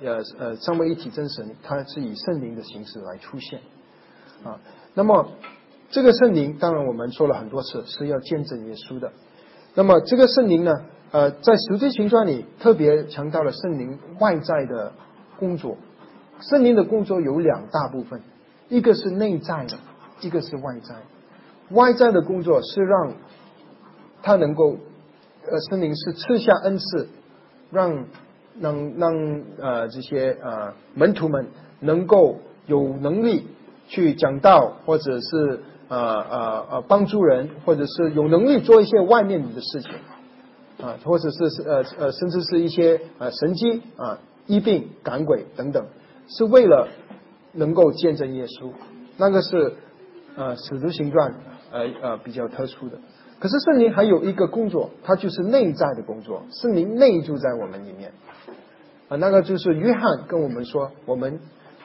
三位一体真神，它是以圣灵的形式来出现那么这个圣灵当然我们说了很多次是要见证耶稣的。那么这个圣灵呢，在使徒行传里特别强调了圣灵外在的工作。圣灵的工作有两大部分，一个是内在的，一个是外在。外在的工作是让他能够，圣灵是赐下恩赐，让这些门徒们能够有能力去讲道，或者是帮助人，或者是有能力做一些外面的事情或者是甚至是一些神迹医病赶鬼等等，是为了能够见证耶稣。那个是使徒行传比较特殊的。可是圣灵还有一个工作，它就是内在的工作，圣灵内住在我们里面那个就是约翰跟我们说，我们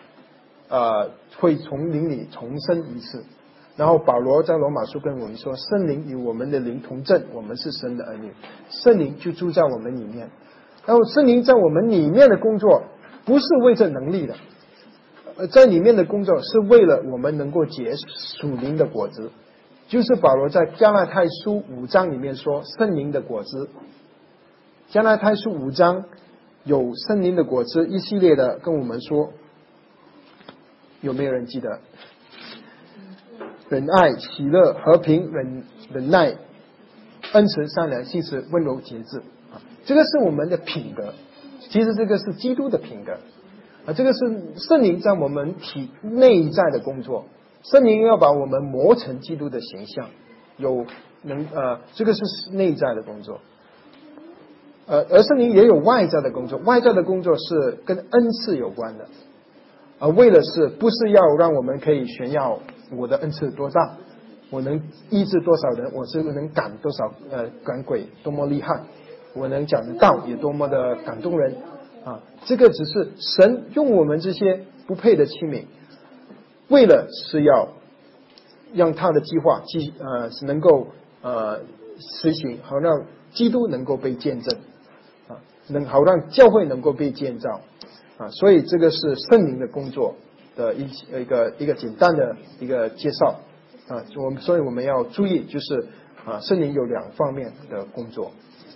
会从灵里重生一次。然后保罗在罗马书跟我们说，圣灵与我们的灵同证，我们是神的儿女，圣灵就住在我们里面。然后圣灵在我们里面的工作不是为这能力的，在里面的工作是为了我们能够结属灵的果子，就是保罗在加拉太书5章里面说圣灵的果子。加拉太书5章有圣灵的果子一系列的跟我们说，有没有人记得？仁爱、喜乐、和平、忍耐、恩慈、善良、信实、温柔、节制这个是我们的品格。其实这个是基督的品格这个是圣灵在我们体内在的工作。圣灵要把我们磨成基督的形象，这个是内在的工作。而圣灵也有外在的工作，外在的工作是跟恩赐有关的为了不是要让我们可以炫耀我的恩赐多大，我能医治多少人，我是能赶多少赶鬼多么厉害，我能讲的道也多么的感动人这个只是神用我们这些不配的器皿，为了是要让他的计划是能够实行，好让基督能够被见证好让教会能够被建造所以这个是圣灵的工作的一个简单的一个介绍所以我们要注意，就是圣灵有两方面的工作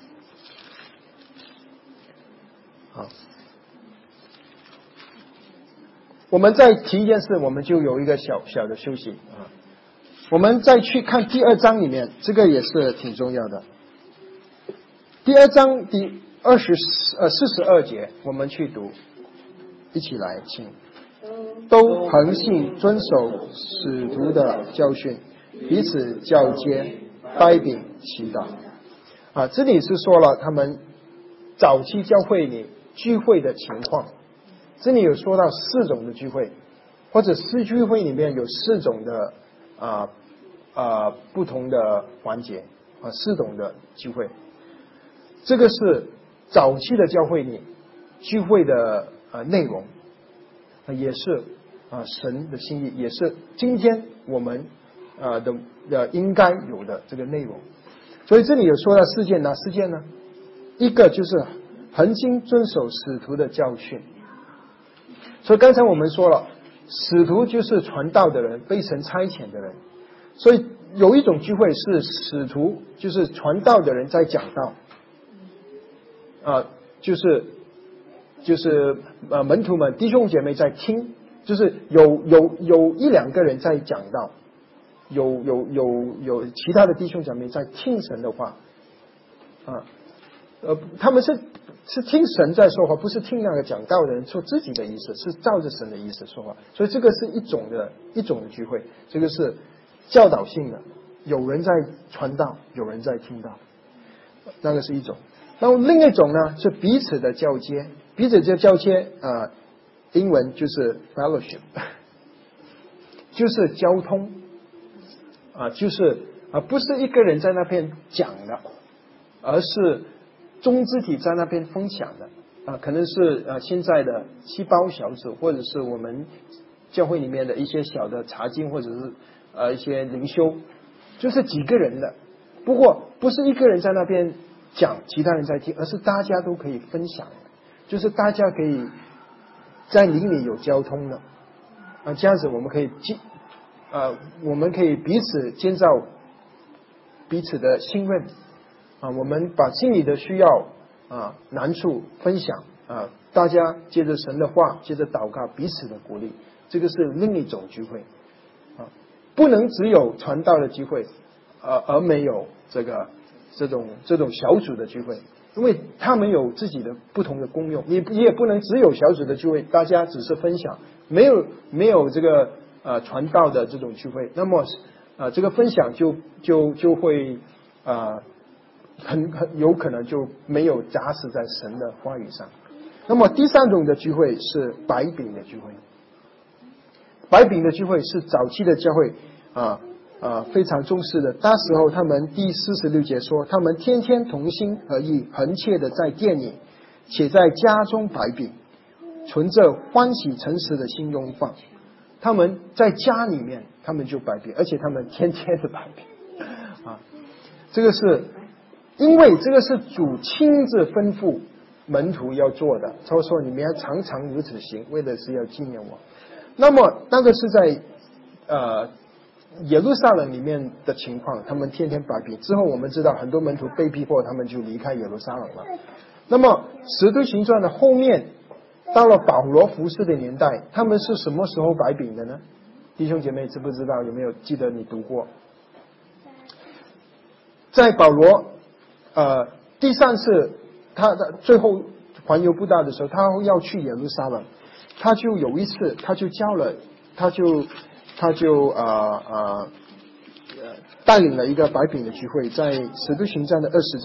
我们再提一件事，我们就有一个小小的休息我们再去看第2章里面，这个也是挺重要的。第2章第42节，我们去读，一起来请。都恒信遵守使徒的教训，彼此交接，掰饼祈祷这里是说了他们早期教会里聚会的情况。这里有说到4种的聚会，或者聚会里面有4种的不同的环节4种的聚会。这个是早期的教会里聚会的内容也是神的心意，也是今天我们的应该有的这个内容。所以这里有说到4件，哪4件呢？一个就是恒心遵守使徒的教训。所以刚才我们说了，使徒就是传道的人，被神差遣的人。所以有一种聚会是使徒，就是传道的人在讲道就是门徒们弟兄姐妹在听，就是有1-2个人在讲道，有其他的弟兄姐妹在听神的话他们是听神在说话，不是听那个讲道的人说自己的意思，是照着神的意思说话。所以这个是一种的聚会，这个是教导性的，有人在传道，有人在听道，那个是一种。然后另一种呢是彼此的交接，彼此的交接英文就是 fellowship 就是交通就是不是一个人在那边讲的，而是众肢体在那边分享的可能是现在的7包小组，或者是我们教会里面的一些小的查经，或者是一些灵修，就是几个人的。不过不是一个人在那边讲，其他人在听，而是大家都可以分享，就是大家可以在灵里有交通的这样子我们可以我们可以彼此建造彼此的信任我们把心里的需要难处分享大家借着神的话，借着祷告彼此的鼓励，这个是另一种聚会不能只有传道的聚会而没有这种小组的聚会，因为他们有自己的不同的功用，你也不能只有小组的聚会，大家只是分享，没有这个传道的这种聚会，那么这个分享就会很有可能就没有扎实在神的话语上。那么第三种的聚会是白饼的聚会，白饼的聚会是早期的教会非常重视的。那时候他们第46节说，他们天天同心合意，恒切的在殿里，且在家中摆饼，存着欢喜诚实的心用饭。他们在家里面他们就摆饼，而且他们天天的摆饼这个是因为这个是主亲自吩咐门徒要做的，他说你们要常常如此行，为的是要纪念我。那么那个是在耶路撒冷里面的情况，他们天天摆饼。之后我们知道很多门徒被逼迫，他们就离开耶路撒冷了。那么使徒行传的后面到了保罗服侍的年代，他们是什么时候摆饼的呢？弟兄姐妹知不知道？有没有记得你读过？在保罗第三次他的最后环游布道的时候，他要去耶路撒冷，他就有一次他就带领了一个摆饼的聚会，在使徒行传的20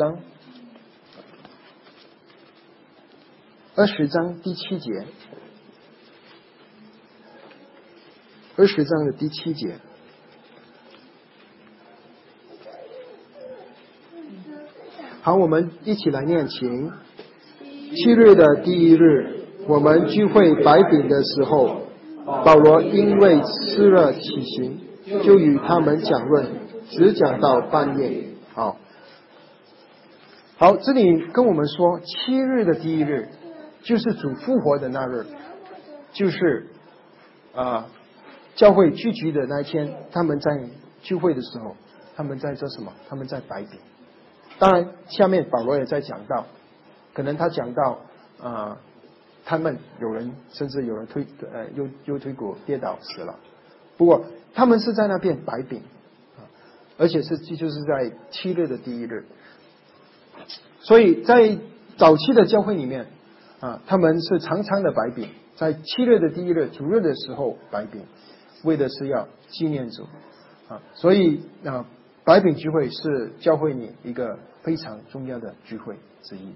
章第7节，20章的第7节。好，我们一起来念经。7日的第1日，我们聚会摆饼的时候，保罗因为吃了起行，就与他们讲论，只讲到半夜。好，这里跟我们说7日的第1日就是主复活的那日，就是教会聚集的那一天，他们在聚会的时候，他们在做什么？他们在摆饼。当然下面保罗也在讲到，可能他讲到他们甚至有人右腿骨跌倒死了，不过他们是在那边摆饼而且就是在7日的第1日。所以在早期的教会里面他们是常常的摆饼，在7日的第1日主日的时候摆饼，为的是要纪念主所以摆饼聚会是教会里一个非常重要的聚会之一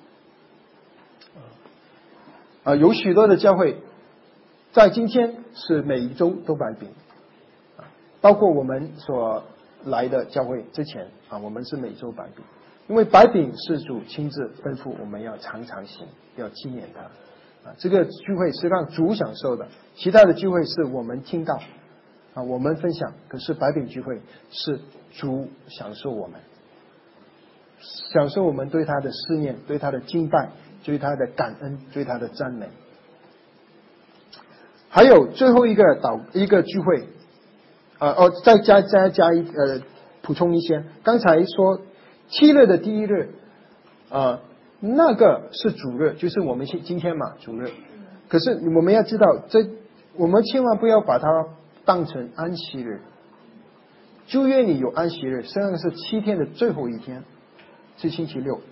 有许多的教会在今天是每一周都摆饼包括我们所来的教会之前我们是每周摆饼，因为摆饼是主亲自吩咐我们要常常行，要纪念他这个聚会是让主享受的，其他的聚会是我们听到我们分享，可是摆饼聚会是主享受我们，享受我们对他的思念，对他的敬拜，对他的感恩，对他的赞美。还有最后一个聚会再加补充一些，刚才说7日的第1日那个是主日，就是我们今天嘛主日，可是我们要知道我们千万不要把它当成安息日。旧约里有安息日，实际上是7天的最后一天，是星期六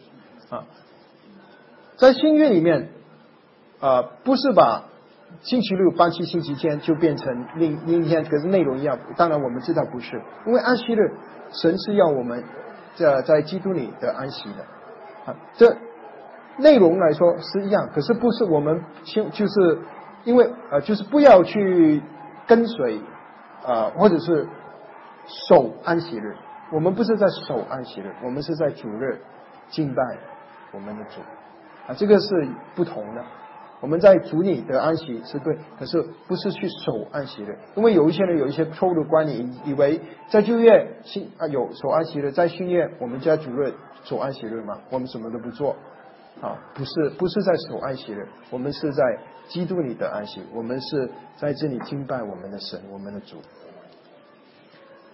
在新约里面不是把星期六搬去星期天就变成另一天，可是内容一样。当然我们知道不是，因为安息日神是要我们在基督里的安息的这内容来说是一样，可是不是我们就是因为就是不要去跟随或者是守安息日，我们不是在守安息日，我们是在主日敬拜我们的主这个是不同的。我们在主里的安息是对，可是不是去守安息日，因为有一些人有一些错误的观念，以为在旧约有守安息日，在新约我们在主日守安息日嘛，我们什么都不做不是在守安息日，我们是在基督里的安息，我们是在这里敬拜我们的神，我们的主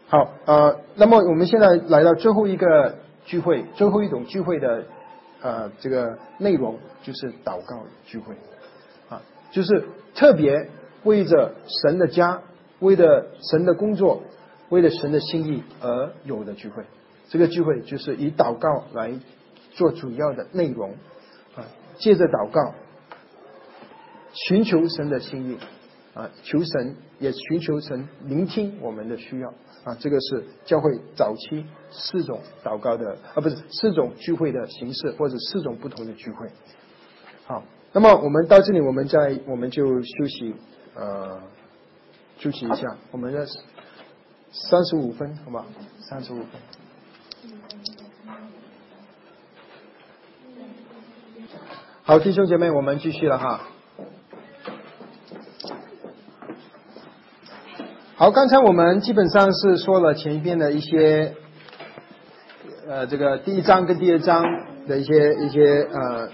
好，那么我们现在来到最后一个聚会，最后一种聚会的这个内容就是祷告聚会，啊，就是特别为着神的家，为了神的工作，为了神的心意而有的聚会。这个聚会就是以祷告来做主要的内容，啊，借着祷告寻求神的心意，啊，求神也寻求神聆听我们的需要，啊，这个是教会早期4种祷告的，不是4种聚会的形式，或者4种不同的聚会。好，那么我们到这里，我们就休息一下，我们的35分，好吧，35分。好，弟兄姐妹，我们继续了哈。好，刚才我们基本上是说了前一边的一些这个第1章跟第2章的一些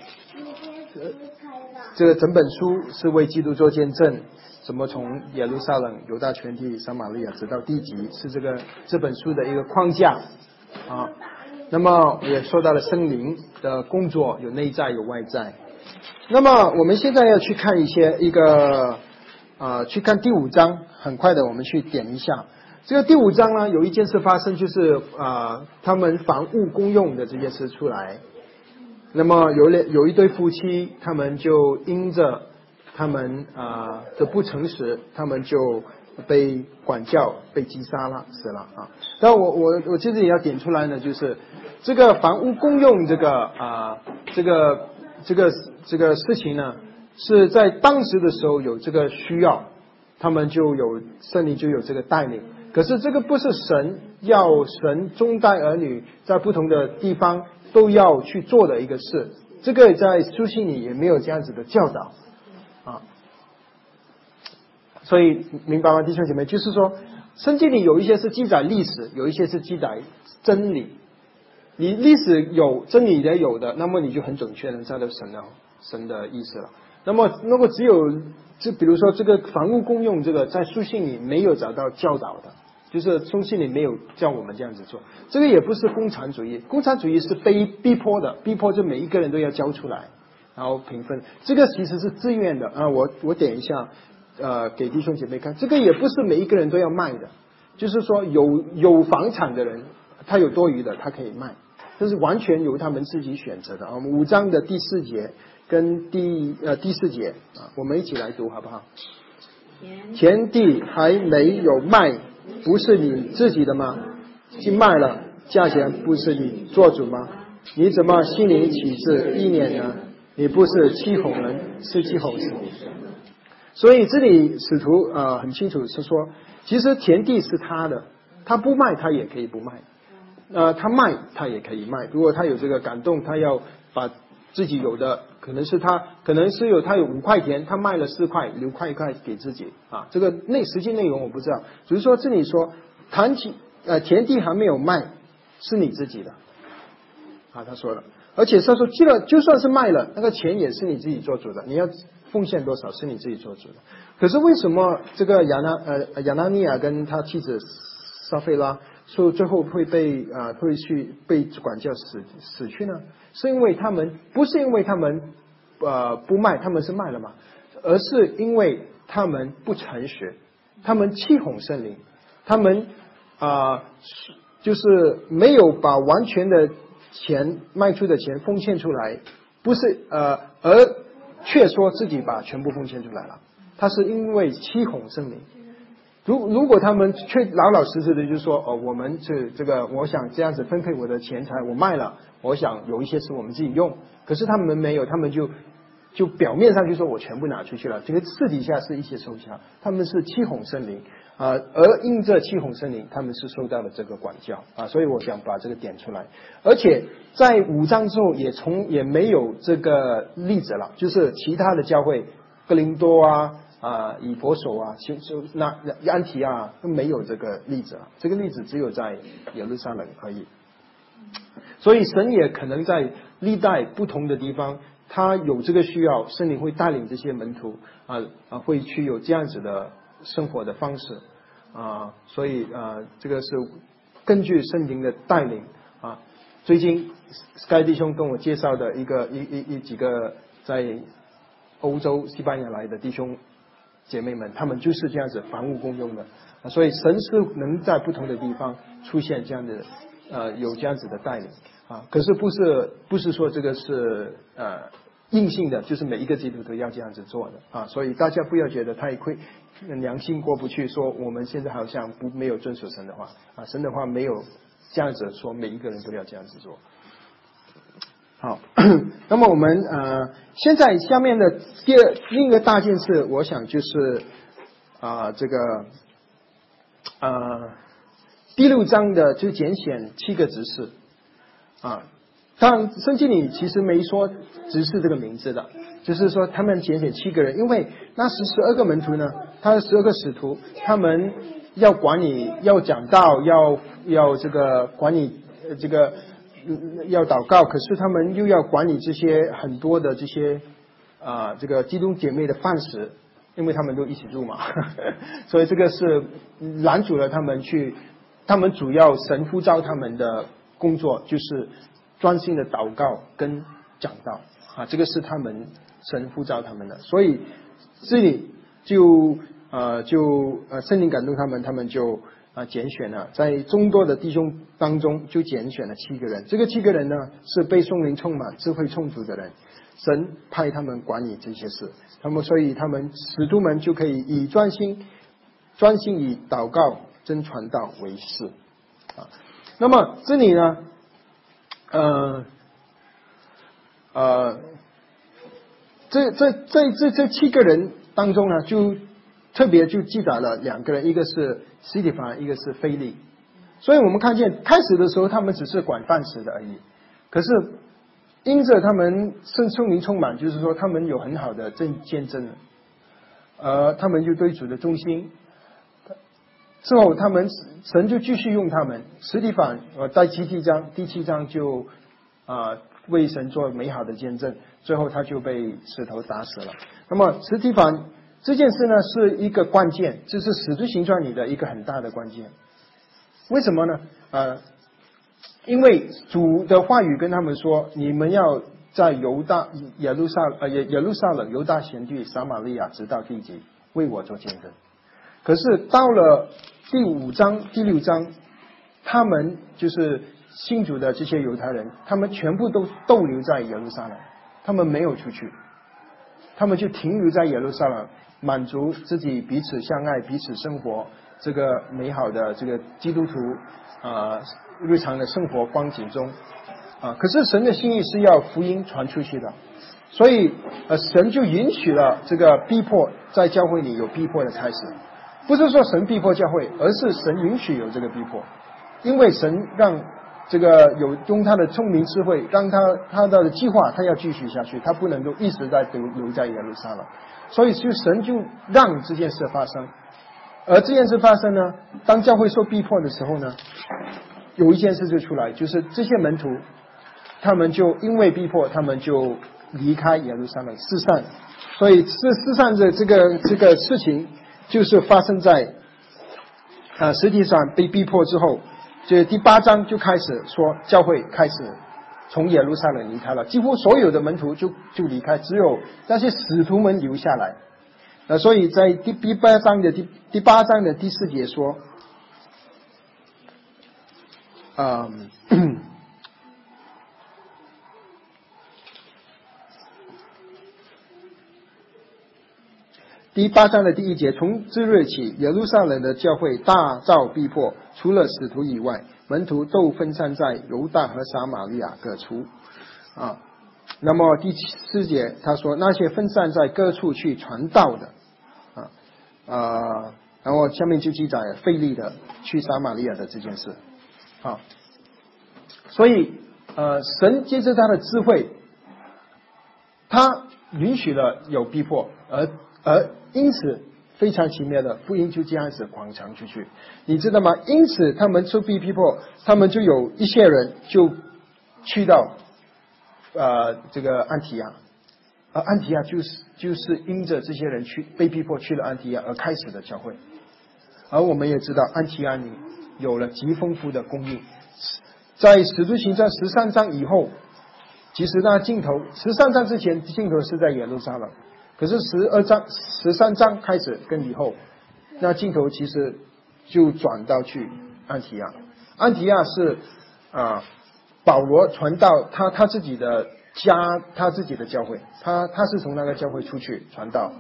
这个整本书是为基督做见证，怎么从耶路撒冷、犹大全地、撒玛利亚直到地极，是这本书的一个框架啊。那么也说到了圣灵的工作，有内在有外在。那么我们现在要去看去看第5章，很快的我们去点一下。这个第5章呢，有一件事发生，就是他们房屋公用的这件事出来。那么有一对夫妻，他们就因着他们的不诚实，他们就被管教，被击杀了，死了啊。但我其实也要点出来呢，就是这个房屋公用这个事情呢，是在当时的时候有这个需要，他们圣灵就有这个带领。可是这个不是神中带儿女在不同的地方都要去做的一个事，这个在书信里也没有这样子的教导啊。所以明白吗，弟兄姐妹？就是说，圣经里有一些是记载历史，有一些是记载真理。你历史有，真理也有的，那么你就很准确的知道神的意思了。那么如果比如说这个房屋公用，这个在书信里没有找到教导的，就是书信里没有叫我们这样子做。这个也不是共产主义，共产主义是逼迫的，逼迫就每一个人都要交出来，然后评分。这个其实是自愿的啊。我点一下给弟兄姐妹看，这个也不是每一个人都要卖的，就是说有房产的人，他有多余的他可以卖，这是完全由他们自己选择的啊。我们5章的第4节跟第4节啊，我们一起来读好不好？田地还没有卖，不是你自己的吗？既卖了，价钱不是你做主吗？你怎么心里起自意念呢？你不是欺哄人，是欺哄神。所以这里使徒很清楚是说，其实田地是他的，他不卖他也可以不卖，他卖他也可以卖。如果他有这个感动，他要把自己有的，可能他有5块田，他卖了4块，留1块给自己啊。这个实际内容我不知道，只是说这里说田地还没有卖，是你自己的啊，他说了。而且他说就算是卖了，那个钱也是你自己做主的，你要奉献多少是你自己做主的。可是为什么这个亚拿尼亚跟他妻子撒菲拉说最后会被管教死去呢？是因为不是因为他们不卖，他们是卖了嘛，而是因为他们不诚实，他们欺哄圣灵，他们就是没有把完全的钱卖出的钱奉献出来，不是而却说自己把全部奉献出来了，他是因为欺哄圣灵。如果他们却老老实实的就说我们这个我想这样子分配我的钱财，我卖了，我想有一些是我们自己用，可是他们没有，他们就表面上就说我全部拿出去了，这个私底下是一些收下，他们是欺哄圣灵而因着欺哄圣灵，他们是受到了这个管教所以我想把这个点出来。而且在5章之后也没有这个例子了，就是其他的教会哥林多以弗所那安提亚都没有这个例子了，这个例子只有在耶路撒冷而已。所以神也可能在历代不同的地方，他有这个需要，圣灵会带领这些门徒会去有这样子的生活的方式所以这个是根据圣经的带领啊。最近 Sky 弟兄跟我介绍的几个在欧洲西班牙来的弟兄姐妹们，他们就是这样子房屋共用的，所以神是能在不同的地方出现这样的有这样子的带领啊。可是不是说这个是硬性的，就是每一个基督徒要这样子做的啊。所以大家不要觉得太良心过不去，说我们现在好像没有遵守神的话啊，神的话没有这样子说每一个人都要这样子做。好，那么我们现在下面的另一个大件事，我想就是这个第6章的就拣选7个执事啊。当然圣经里其实没说执事这个名字的，就是说他们拣选7个人，因为那12个门徒呢，他12个使徒，他们要管理，要讲道，要这个管理这个要祷告，可是他们又要管理这些很多的这些这个基督姐妹的饭食，因为他们都一起住嘛所以这个是拦阻了他们去，他们主要神呼召他们的工作就是专心的祷告跟讲道啊，这个是他们神呼召他们的，所以这里就圣灵感动他们，他们就拣选了，在众多的弟兄当中就拣选了7个人。这个7个人呢，是被圣灵充满、智慧充足的人，神派他们管理这些事。所以他们使徒们就可以以专心以祷告、真传道为事啊。那么这里呢，这7个人当中呢，就特别就记载了2个人，一个是司提反，一个是腓利。所以我们看见开始的时候他们只是管饭食的而已，可是因着他们圣灵充满，就是说他们有很好的见证，他们就对主的忠心，之后他们神就继续用他们。司提反在第7章就为神做美好的见证，最后他就被石头打死了。那么司提反这件事呢，是一个关键，就是使徒行传里的一个很大的关键。为什么呢？因为主的话语跟他们说，你们要在耶路撒冷、犹大全地、撒玛利亚直到地极，为我做见证。可是到了第5章、第6章，他们就是信主的这些犹太人，他们全部都逗留在耶路撒冷，他们没有出去，他们就停留在耶路撒冷，满足自己彼此相爱、彼此生活这个美好的这个基督徒日常的生活光景中可是神的心意是要福音传出去的，所以神就允许了这个逼迫，在教会里有逼迫的开始。不是说神逼迫教会，而是神允许有这个逼迫，因为神让这个用他的聪明智慧，让他的计划他要继续下去，他不能够一直在留在耶路撒冷，所以神就让这件事发生。而这件事发生呢，当教会受逼迫的时候呢，有一件事就出来，就是这些门徒他们就因为逼迫，他们就离开耶路撒冷四散。所以四散的这个事情就是发生在实际上被逼迫之后，这第8章就开始说教会开始从耶路撒冷离开了，几乎所有的门徒就离开，只有那些使徒们留下来。所以在第8章的第4节说，第8章的第1节，从这日起，耶路撒冷的教会大遭逼迫，除了使徒以外，门徒都分散在犹大和撒玛利亚各处。那么第4节他说，那些分散在各处去传道的，然后下面就记载了腓利的去撒玛利亚的这件事。所以神借着他的智慧，他允许了有逼迫，而因此非常奇妙的福音就这样子广传出去，你知道吗？因此他们受逼迫，他们就有一些人就去到这个安提亚，而安提亚就是因着这些人被逼迫去了安提亚而开始的教会。 而我们也知道安提阿里有了极丰富的供应。在使徒行传13章以后，其实那镜头13章之前镜头是在耶路撒冷，可是13章开始跟以后，那镜头其实就转到去安提阿。安提阿是保罗传到他自己的家，他自己的教会，他是从那个教会出去传道，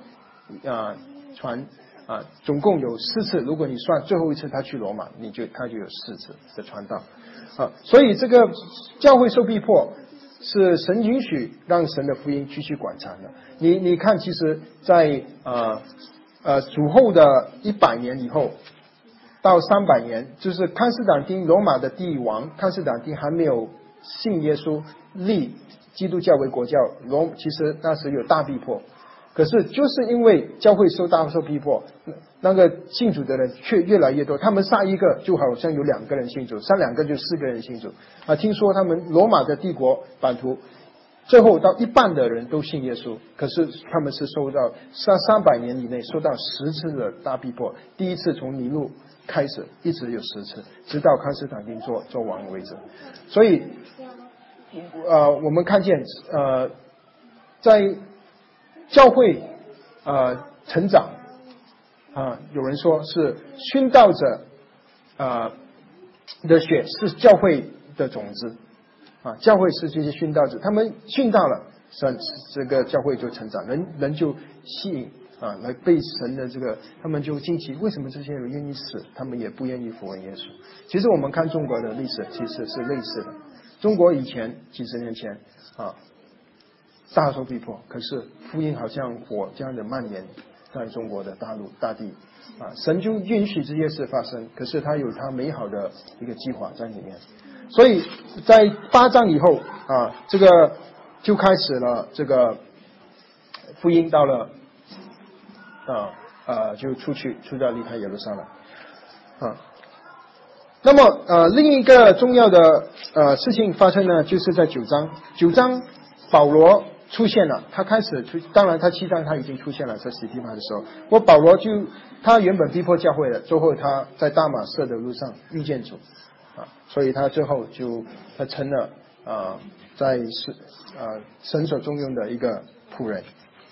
总共有4次，如果你算最后一次他去罗马，他就有4次的传道所以这个教会受逼迫是神允许让神的福音继续广传的。你看，其实在主后的100年以后到300年，就是康斯坦丁罗马的帝王康斯坦丁还没有信耶稣立基督教为国教，其实那时有大逼迫，可是就是因为教会受逼迫，那个信主的人却越来越多，他们杀一个就好像有2个人信主，杀2个就4个人信主听说他们罗马的帝国版图最后到1半的人都信耶稣，可是他们是受到300年以内受到10次的大逼迫，第一次从尼禄开始一直有10次，直到康斯坦丁做王为止。所以我们看见在教会成长有人说是殉道者的血是教会的种子教会是这些殉道者，他们殉道了，这个教会就成长，人就吸引来被神的这个，他们就惊奇为什么这些人愿意死，他们也不愿意服问耶稣。其实我们看中国的历史其实是类似的，中国以前几十年前大受逼迫，可是福音好像火这样的蔓延在中国的大陆大地神就允许这些事发生，可是他有他美好的一个计划在里面。所以在8章以后这个就开始了，这个福音到了就出到离开耶路撒冷那么另一个重要的事情发生呢，就是在9章保罗出现了，他开始当然他7章他已经出现了，在西提马的时候，保罗他原本逼迫教会的，最后他在大马色的路上遇见主所以他最后他成了在神所重用的一个仆人。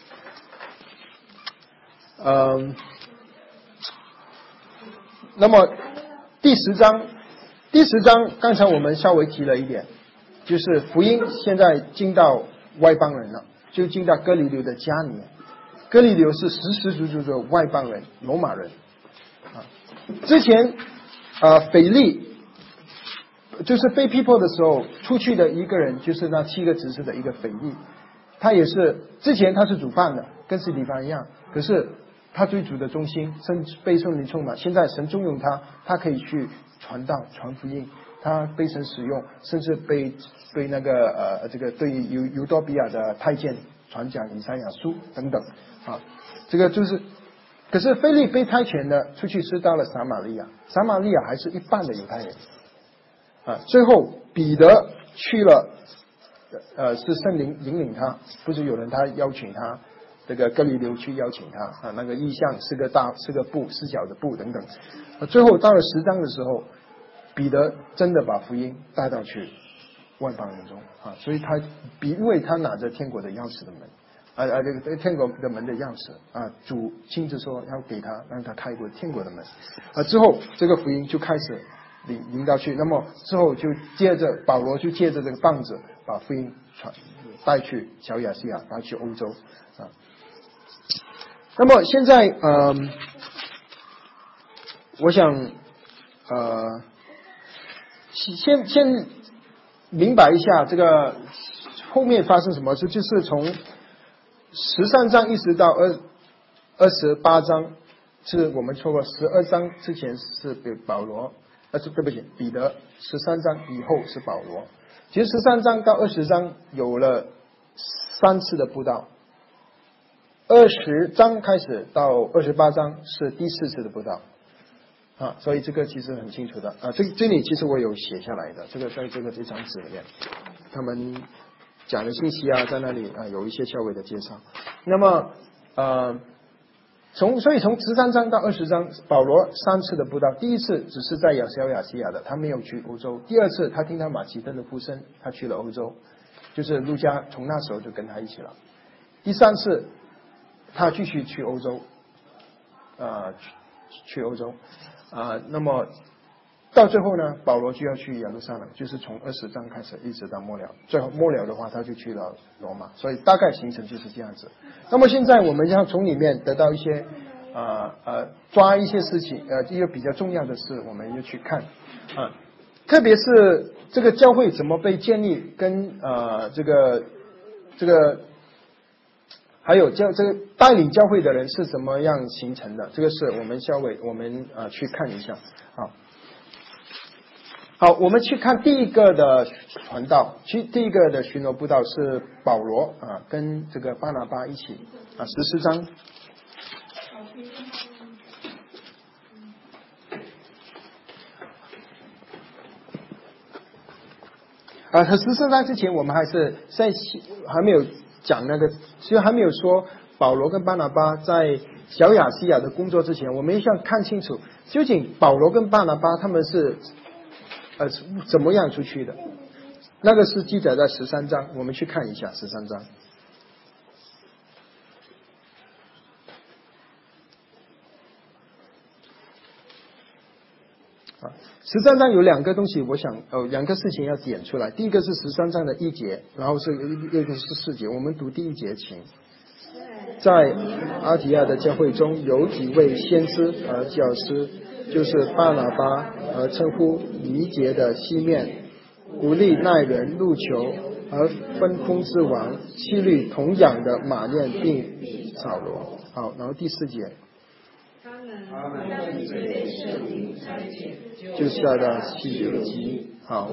那么第10章刚才我们稍微提了一点，就是福音现在进到外邦人了，就进到哥尼流的家里面。哥尼流是实足的外邦人，罗马人之前腓力就是被逼迫的时候出去的一个人，就是那7个执事的一个腓力，他也是之前他是主办的，跟司提反一样，可是他对主的忠心，被圣灵充满，现在神重用他可以去传道传福音，他被神使用，甚至被那个这个对犹多比亚的太监传讲以赛亚书等等这个就是。可是腓力被差遣的出去是到了撒玛利亚还是一半的犹太人最后彼得去了是圣灵引领他，不是有人他邀请他，这个哥尼流去邀请他那个意象是个布4角的布等等最后到了10章的时候，彼得真的把福音带到去外邦人中所以因为他拿着天国的钥匙的门这个天国的门的钥匙主亲自说要给他，让他开过天国的门之后这个福音就开始领到去，那么之后就接着保罗就借着这个棒子把福音带去小亚细亚，带去欧洲那么现在我想先明白一下这个后面发生什么事，就是从13章一直到28章，是我们说过12章之前是保罗对不起彼得，13章以后是保罗。其实13章到20章有了3次的布道，20章开始到28章是第4次的布道所以这个其实很清楚的这里其实我有写下来的，这个在这张纸里面他们讲的信息在那里有一些稍微的介绍。那么所以从13章到20章，保罗3次的布道，第一次只是在小亚细亚的，他没有去欧洲；第二次他听到马其顿的呼声，他去了欧洲，就是路加从那时候就跟他一起了。第3次他继续去欧洲，去欧洲，那么到最后呢，保罗就要去耶路撒冷，就是从20章开始一直到末了，最后末了的话他就去了罗马，所以大概行程就是这样子。那么现在我们要从里面得到一些抓一些事情，一个比较重要的事，我们要去看特别是这个教会怎么被建立，跟这个还有这个带领教会的人是怎么样形成的，这个是我们去看一下。好，我们去看第一个的传道，第一个的巡逻布道是保罗跟这个巴拿巴一起14章。14章之前我们还没有讲那个，其实还没有说保罗跟巴拿巴在小亚细亚的工作之前，我们要看清楚究竟保罗跟巴拿巴他们是怎么样出去的。那个是记载在13章，我们去看一下13章。13章有2个东西，我想2个事情要点出来。第一个是13章的1节，然后是一个是4节。我们读第1节，请。在阿提亚的教会中有几位先知和教师，就是巴拿巴和称呼尼结的西面，鼓励那人路求和分封之王，希律同养的马念并扫罗。好，然后第4节。他们被圣灵差遣，就下到希律基。好，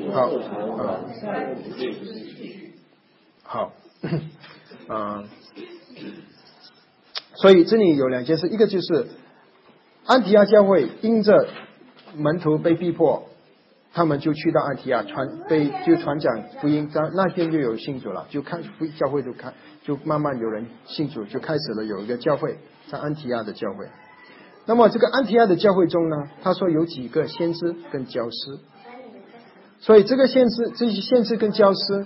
所以这里有2件事，一个就是安提阿教会因着门徒被逼迫，他们就去到安提阿传讲福音，那天就有信主了，就看教会就慢慢有人信主，就开始了有一个教会在安提阿的教会。那么这个安提阿的教会中呢，他说有几个先知跟教师，所以这些先知跟教师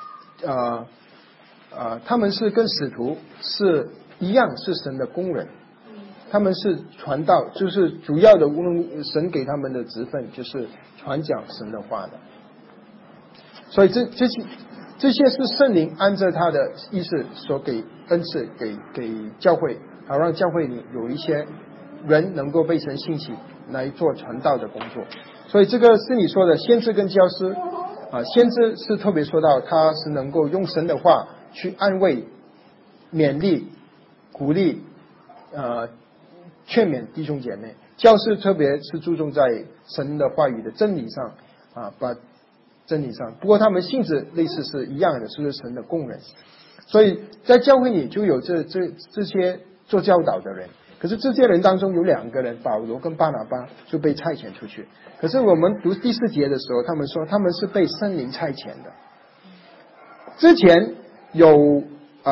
他们是跟使徒是一样，是神的工人，他们是传道，就是主要的神给他们的职分就是传讲神的话的。所以这些是圣灵按照他的意思所给恩赐给教会，好让教会里有一些人能够被神兴起来做传道的工作。所以这个是你说的先知跟教师先知是特别说到他是能够用神的话去安慰、勉励、鼓励劝勉弟兄姐妹。教师特别是注重在神的话语的真理上把真理上，不过他们性质类似是一样的，是神的工人。所以在教会里就有这些做教导的人，可是这些人当中有2个人，保罗跟巴拿巴就被差遣出去。可是我们读第4节的时候，他们说他们是被圣灵差遣的。之前有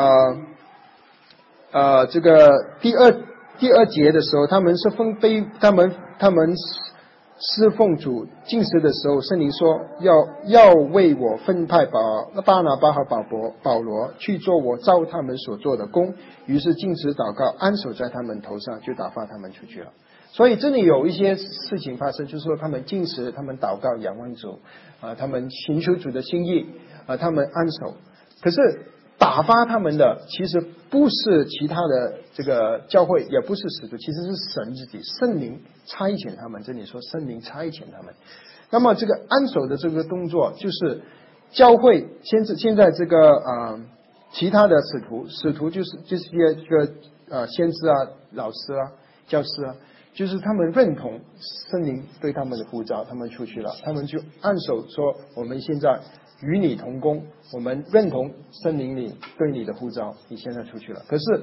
这个第二节的时候，他们侍奉主禁食的时候，圣灵说要为我分派巴拿巴和保罗去做我照他们所做的工，于是禁食祷告，安手在他们头上，就打发他们出去了。所以这里有一些事情发生，就是说他们禁食，他们祷告仰望主他们寻求主的心意他们安守。可是打发他们的其实不是其他的这个教会，也不是使徒，其实是神自己，圣灵差遣他们。这里说圣灵差遣他们。那么这个安守的这个动作，就是教会现在这个其他的使徒就是这个先知老师教师就是他们认同圣灵对他们的呼召，他们出去了，他们就按手说我们现在与你同工，我们认同圣灵里对你的呼召，你现在出去了。可是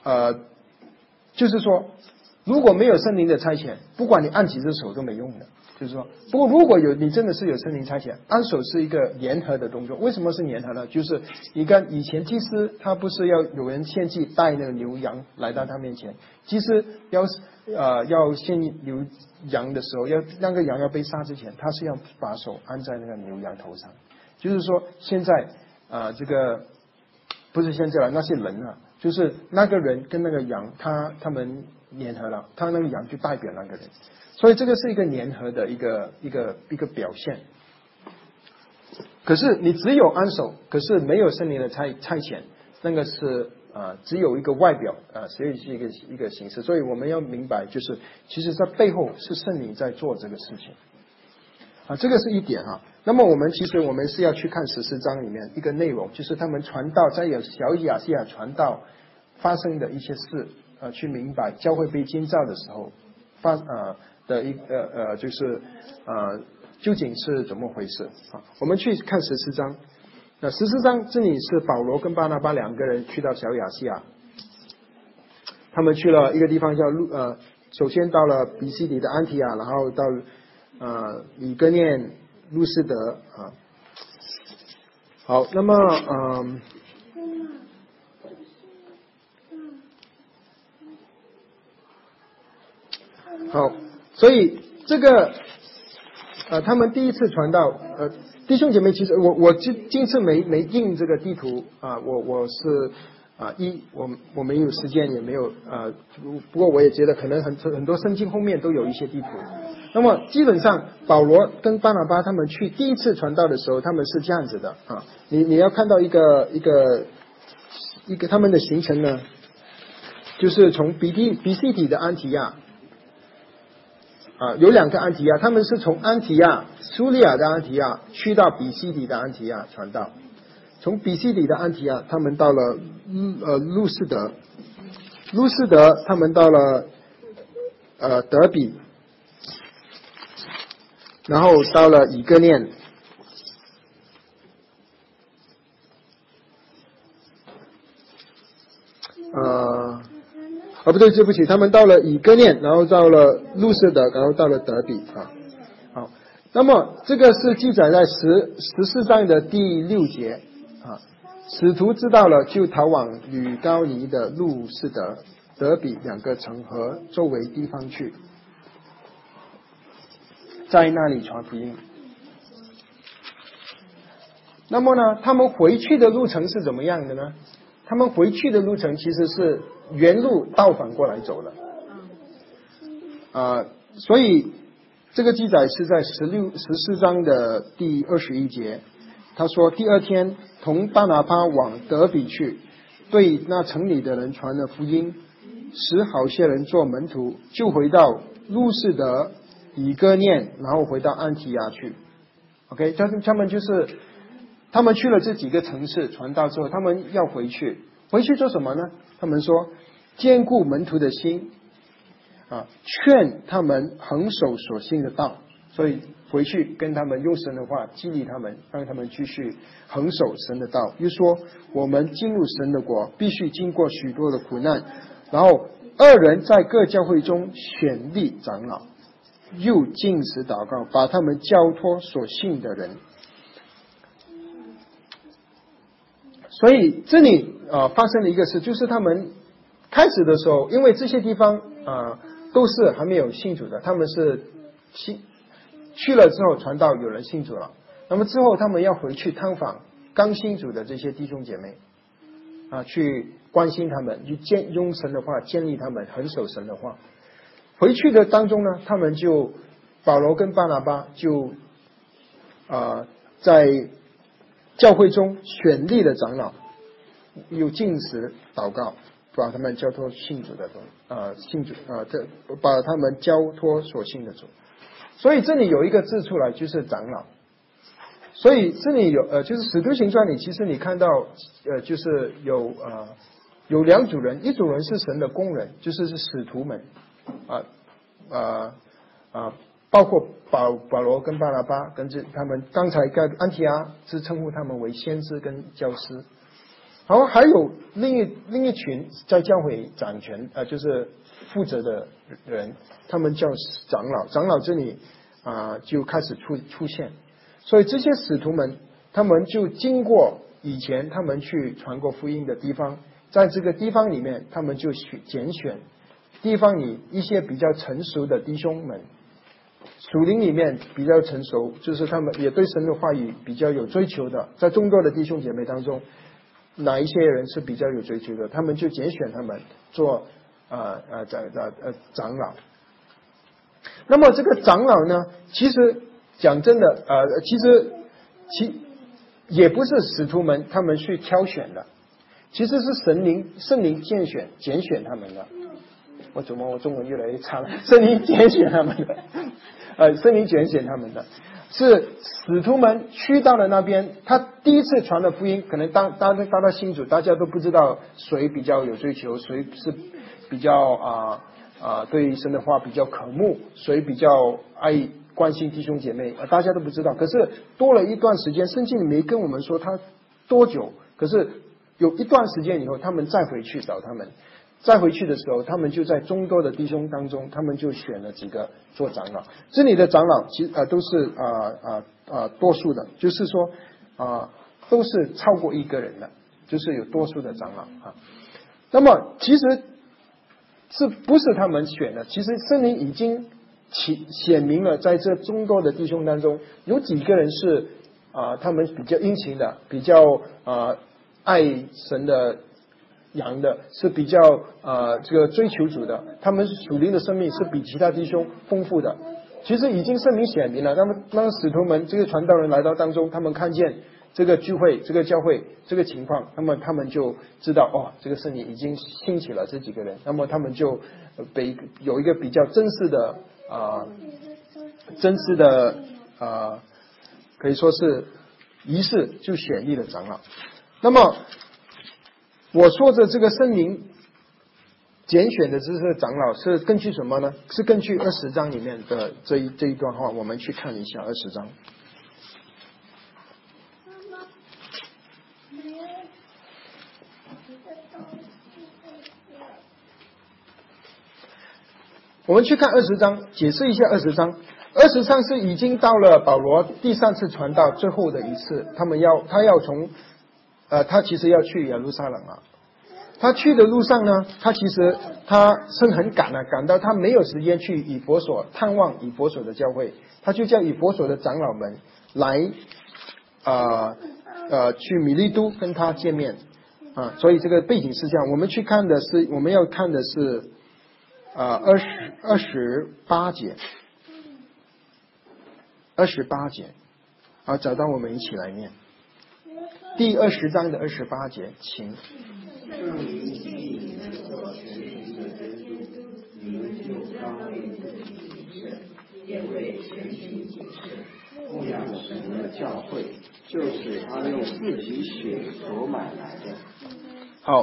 就是说如果没有圣灵的差遣，不管你按几只手都没用的。 就是说，不过如果你真的是有圣灵差遣，安守是一个联合的动作。为什么是联合呢？就是你看以前祭司他不是要有人献祭带那个牛羊来到他面前，祭司要献牛羊的时候，要那个羊要被杀之前，他是要把手安在那个牛羊头上。就是说现在这个不是现在了，那些人啊，就是那个人跟那个羊他们联合了，他那个羊就代表那个人。所以这个是一个联合的一个表现。可是你只有安守，可是没有圣灵的差遣，那个是只有一个外表所以是一个形式。所以我们要明白，就是其实在背后是圣灵在做这个事情这个是一点那么我们是要去看14章里面一个内容，就是他们传道在小亚细亚传道发生的一些事去明白教会被建造的时候的就是究竟是怎么回事我们去看14章。那14章这里是保罗跟巴拿巴两个人去到小亚细亚，他们去了一个地方叫首先到了比西底的安提亚，然后到以哥念、路斯德好，那么好，所以这个他们第一次传道弟兄姐妹，其实我今次没印这个地图我是我没有时间，也没有不过我也觉得可能很多圣经后面都有一些地图。那么基本上保罗跟巴拿巴他们去第一次传道的时候，他们是这样子的你要看到一个他们的行程呢，就是从比西底的安提亚有两个安提亚，他们是从安提亚苏利亚的安提亚去到比西底的安提亚传道，从比西底的安提亚他们到了路斯德他们到了德比，然后到了以哥念，不对，对不起，他们到了以哥念，然后到了路斯德，然后到了德比好，那么这个是记载在14章的第6节使徒知道了，就逃往吕高尼的路斯德、德比两个城和周围地方去，在那里传福音。那么呢，他们回去的路程是怎么样的呢？他们回去的路程其实是原路倒反过来走了所以这个记载是在14章的第21节，他说第二天同巴拿巴往德比去，对那城里的人传了福音，使好些人做门徒，就回到路斯德、以哥念，然后回到安提亚去。 OK， 他们就是他们去了这几个城市传道之后，他们要回去做什么呢？他们说坚固门徒的心劝他们恒守所信的道，所以回去跟他们用神的话激励他们，让他们继续恒守神的道。又说我们进入神的国必须经过许多的苦难，然后2人在各教会中选立长老，又禁食祷告，把他们交托所信的人。所以这里发生了一个事，就是他们开始的时候，因为这些地方都是还没有信主的，他们是去了之后传道有人信主了，那么之后他们要回去探访刚信主的这些弟兄姐妹去关心他们，去用神的话建立他们，恒守神的话。回去的当中呢，他们就保罗跟巴拿巴就在教会中选立了长老，又禁食祷告，把他们交托信主的把他们交托所信的主。所以这里有一个字出来，就是长老。所以这里有就是使徒行传里，其实你看到就是有2组人，一组人是神的工人，就是使徒们包括保罗跟巴拿巴跟他们刚才在安提阿是称呼他们为先知跟教师，然后还有另一群在教会掌权就是负责的人，他们叫长老。长老这里就开始出现。所以这些使徒们，他们就经过以前他们去传过福音的地方，在这个地方里面，他们就拣选地方里一些比较成熟的弟兄们，属灵里面比较成熟，就是他们也对神的话语比较有追求的，在众多的弟兄姐妹当中，哪一些人是比较有追求的，他们就拣选他们做长老。那么这个长老呢，其实讲真的，也不是使徒们他们去挑选的，其实是圣灵拣选他们的。我中文越来越差了，圣灵拣选他们的，圣灵拣选他们的，是使徒们去到了那边，他第一次传的福音，可能大家信主，大家都不知道谁比较有追求，谁是比较对神的话比较渴慕，谁比较爱关心弟兄姐妹，大家都不知道。可是多了一段时间，圣经里没跟我们说他多久，可是有一段时间以后，他们再回去找他们，再回去的时候，他们就在众多的弟兄当中，他们就选了几个做长老。这里的长老其实都是多数的，就是说都是超过一个人的，就是有多数的长老啊。那么其实是不是他们选的？其实圣灵已经显明了，在这众多的弟兄当中，有几个人是他们比较殷勤的，比较爱神的羊的，是比较这个追求主的，他们属灵的生命是比其他弟兄丰富的。其实已经圣灵显明了，那么使徒们这个传道人来到当中，他们看见这个聚会、这个教会这个情况，那么他们就知道这个圣灵已经兴起了这几个人，那么他们就有一个比较真实的可以说是仪式，就选立了长老。那么我说的这个圣灵拣选的这些长老是根据什么呢？是根据20章里面的这一段话，我们去看一下20章。我们去看20章，解释一下20章。20章是已经到了保罗第3次传道最后的一次，他要从他其实要去耶路撒冷了。他去的路上呢，他是很赶到他没有时间去以弗所探望以弗所的教会，他就叫以弗所的长老们来去米利都跟他见面所以这个背景是这样。我们要看的是28节，28节，找到我们一起来念第20章的28节，请。 牧养神的教会，就是他用自己血所买来的。 好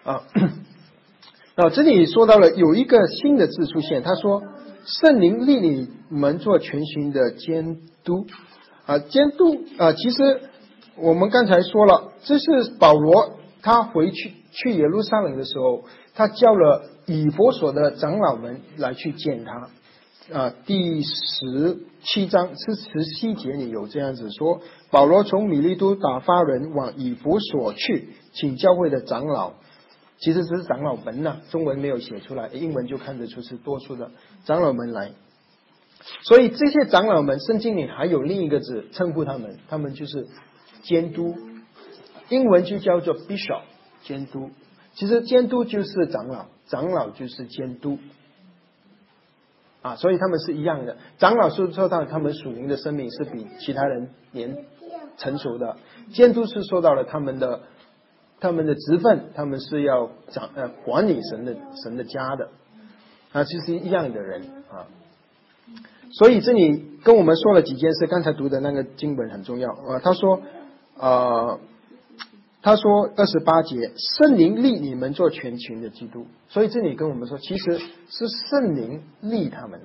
这里说到了有一个新的字出现，他说圣灵立你们做全群的监督监督其实我们刚才说了，这是保罗他回去耶路撒冷的时候，他叫了以弗所的长老们来去见他第17章17节里有这样子说，保罗从米利都打发人往以弗所去，请教会的长老，其实是长老们中文没有写出来，英文就看得出是多数的长老们来。所以这些长老们圣经里还有另一个字称呼他们就是监督，英文就叫做 bishop， 监督。其实监督就是长老，长老就是监督所以他们是一样的。长老是说到他们属灵的生命是比其他人年成熟的，监督是说到了他们的职分，他们是要管理神的家的其实一样的人所以这里跟我们说了几件事，刚才读的那个经文很重要他说28节，圣灵立你们做全群的基督，所以这里跟我们说其实是圣灵立他们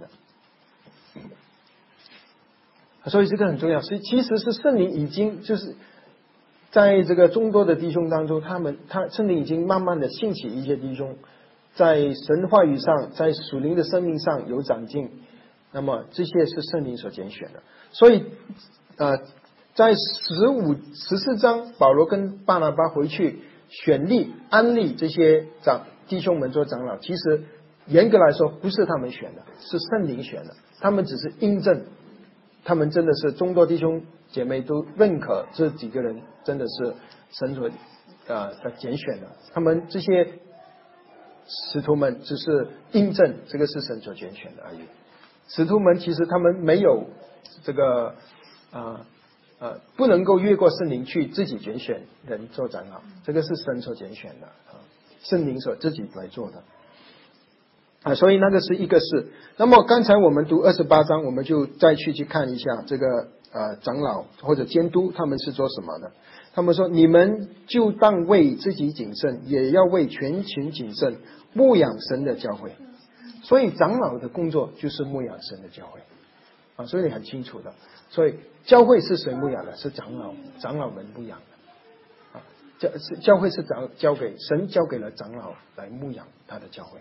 的，所以这个很重要，所以其实是圣灵已经就是在这个众多的弟兄当中，圣灵已经慢慢的兴起一些弟兄，在神话语上，在属灵的生命上有长进那么这些是圣灵所拣选的。所以在14章，保罗跟巴拿巴回去选立安立这些弟兄们做长老，其实严格来说不是他们选的，是圣灵选的，他们只是印证，他们真的是众多弟兄姐妹都认可这几个人真的是神所拣选的，他们这些使徒们只是印证这个是神所拣选的而已。使徒们其实他们没有这个不能够越过圣灵去自己拣选人做长老，这个是神所拣选的圣灵所自己来做的所以那个是一个事。那么刚才我们读28章，我们就再去看一下这个长老或者监督他们是做什么的。他们说，你们就当为自己谨慎，也要为全群谨慎，牧养神的教会。所以长老的工作就是牧养神的教会所以很清楚的。所以教会是谁牧养的？是长老们牧养的教会是神交给了长老来牧养他的教会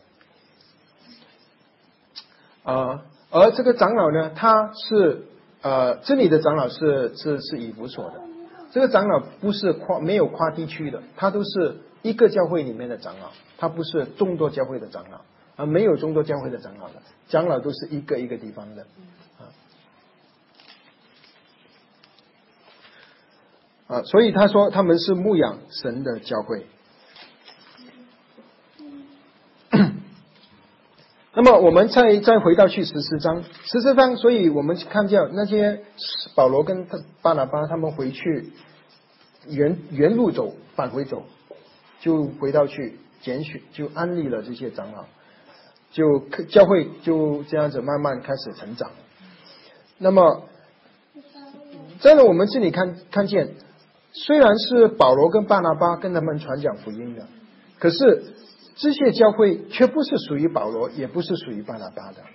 而这个长老呢，他是这里的长老是以弗所的。这个长老不是没有跨地区的，他都是一个教会里面的长老，他不是众多教会的长老没有众多教会的长老的，长老都是一个地方的所以他说他们是牧养神的教会。那么我们再回到去14章，所以我们看见那些保罗跟巴拿巴他们回去原路走，返回走，就回到去拣选，就安立了这些长老，就教会就这样子慢慢开始成长。那么在我们这里看见，虽然是保罗跟巴拿巴跟他们传讲福音的，可是这些教会却不是属于保罗，也不是属于巴拿巴的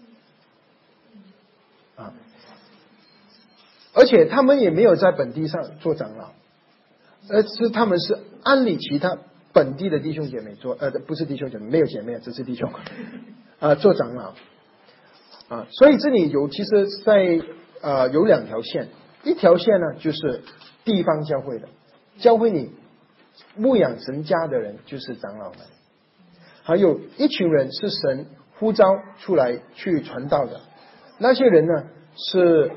而且他们也没有在本地上做长老，而是他们是安理其他本地的弟兄姐妹做不是弟兄姐妹，没有姐妹，只是弟兄做长老所以这里其实在有两条线，一条线呢就是地方教会的，教会里牧养神家的人就是长老们，还有一群人是神呼召出来去传道的，那些人呢是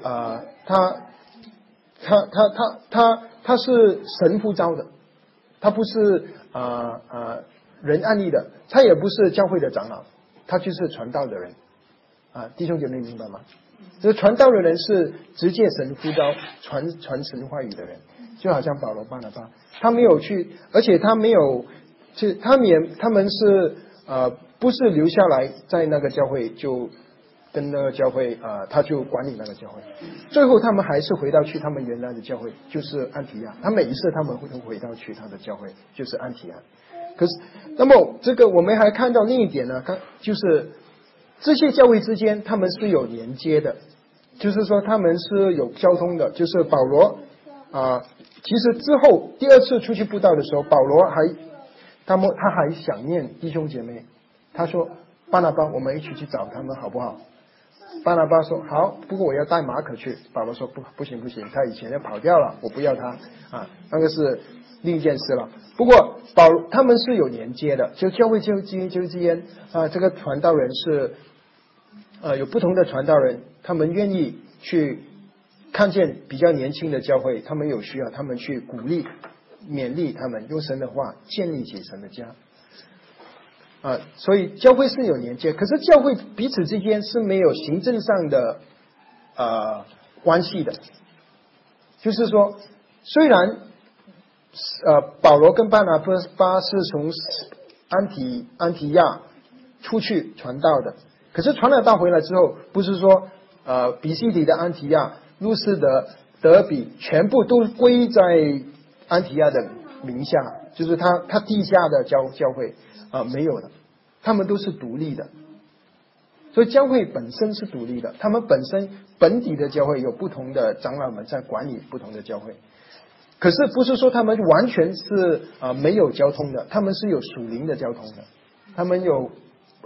他是神呼召的，他不是人安立的，他也不是教会的长老，他就是传道的人弟兄姐妹明白吗？这个传道的人是直接神呼召传神话语的人，就好像保罗巴拿巴，他没有去，而且他没有他们是不是留下来在那个教会就跟那个教会他就管理那个教会，最后他们还是回到去他们原来的教会，就是安提亚，他每一次他们会回到去他的教会，就是安提亚。可是那么这个我们还看到另一点呢，就是这些教会之间他们是有连接的，就是说他们是有交通的，就是保罗其实之后第二次出去布道的时候，保罗他还想念弟兄姐妹，他说巴拿巴我们一起去找他们好不好？巴拿巴说好，不过我要带马可去。保罗说不行，他以前要跑掉了，我不要他那个是另一件事了。不过他们是有连接的，就教会之间这个传道人是有不同的传道人，他们愿意去看见比较年轻的教会，他们有需要，他们去鼓励勉励他们，用神的话建立起神的家所以教会是有连接，可是教会彼此之间是没有行政上的关系的。就是说虽然保罗跟巴拿巴是从安提亚出去传道的，可是传了道回来之后，不是说比西底的安提亚、路斯德、德比全部都归在安提亚的名下，就是他地下的教会没有的，他们都是独立的。所以教会本身是独立的，他们本地的教会有不同的长老们在管理不同的教会，可是不是说他们完全是没有交通的，他们是有属灵的交通的，他们有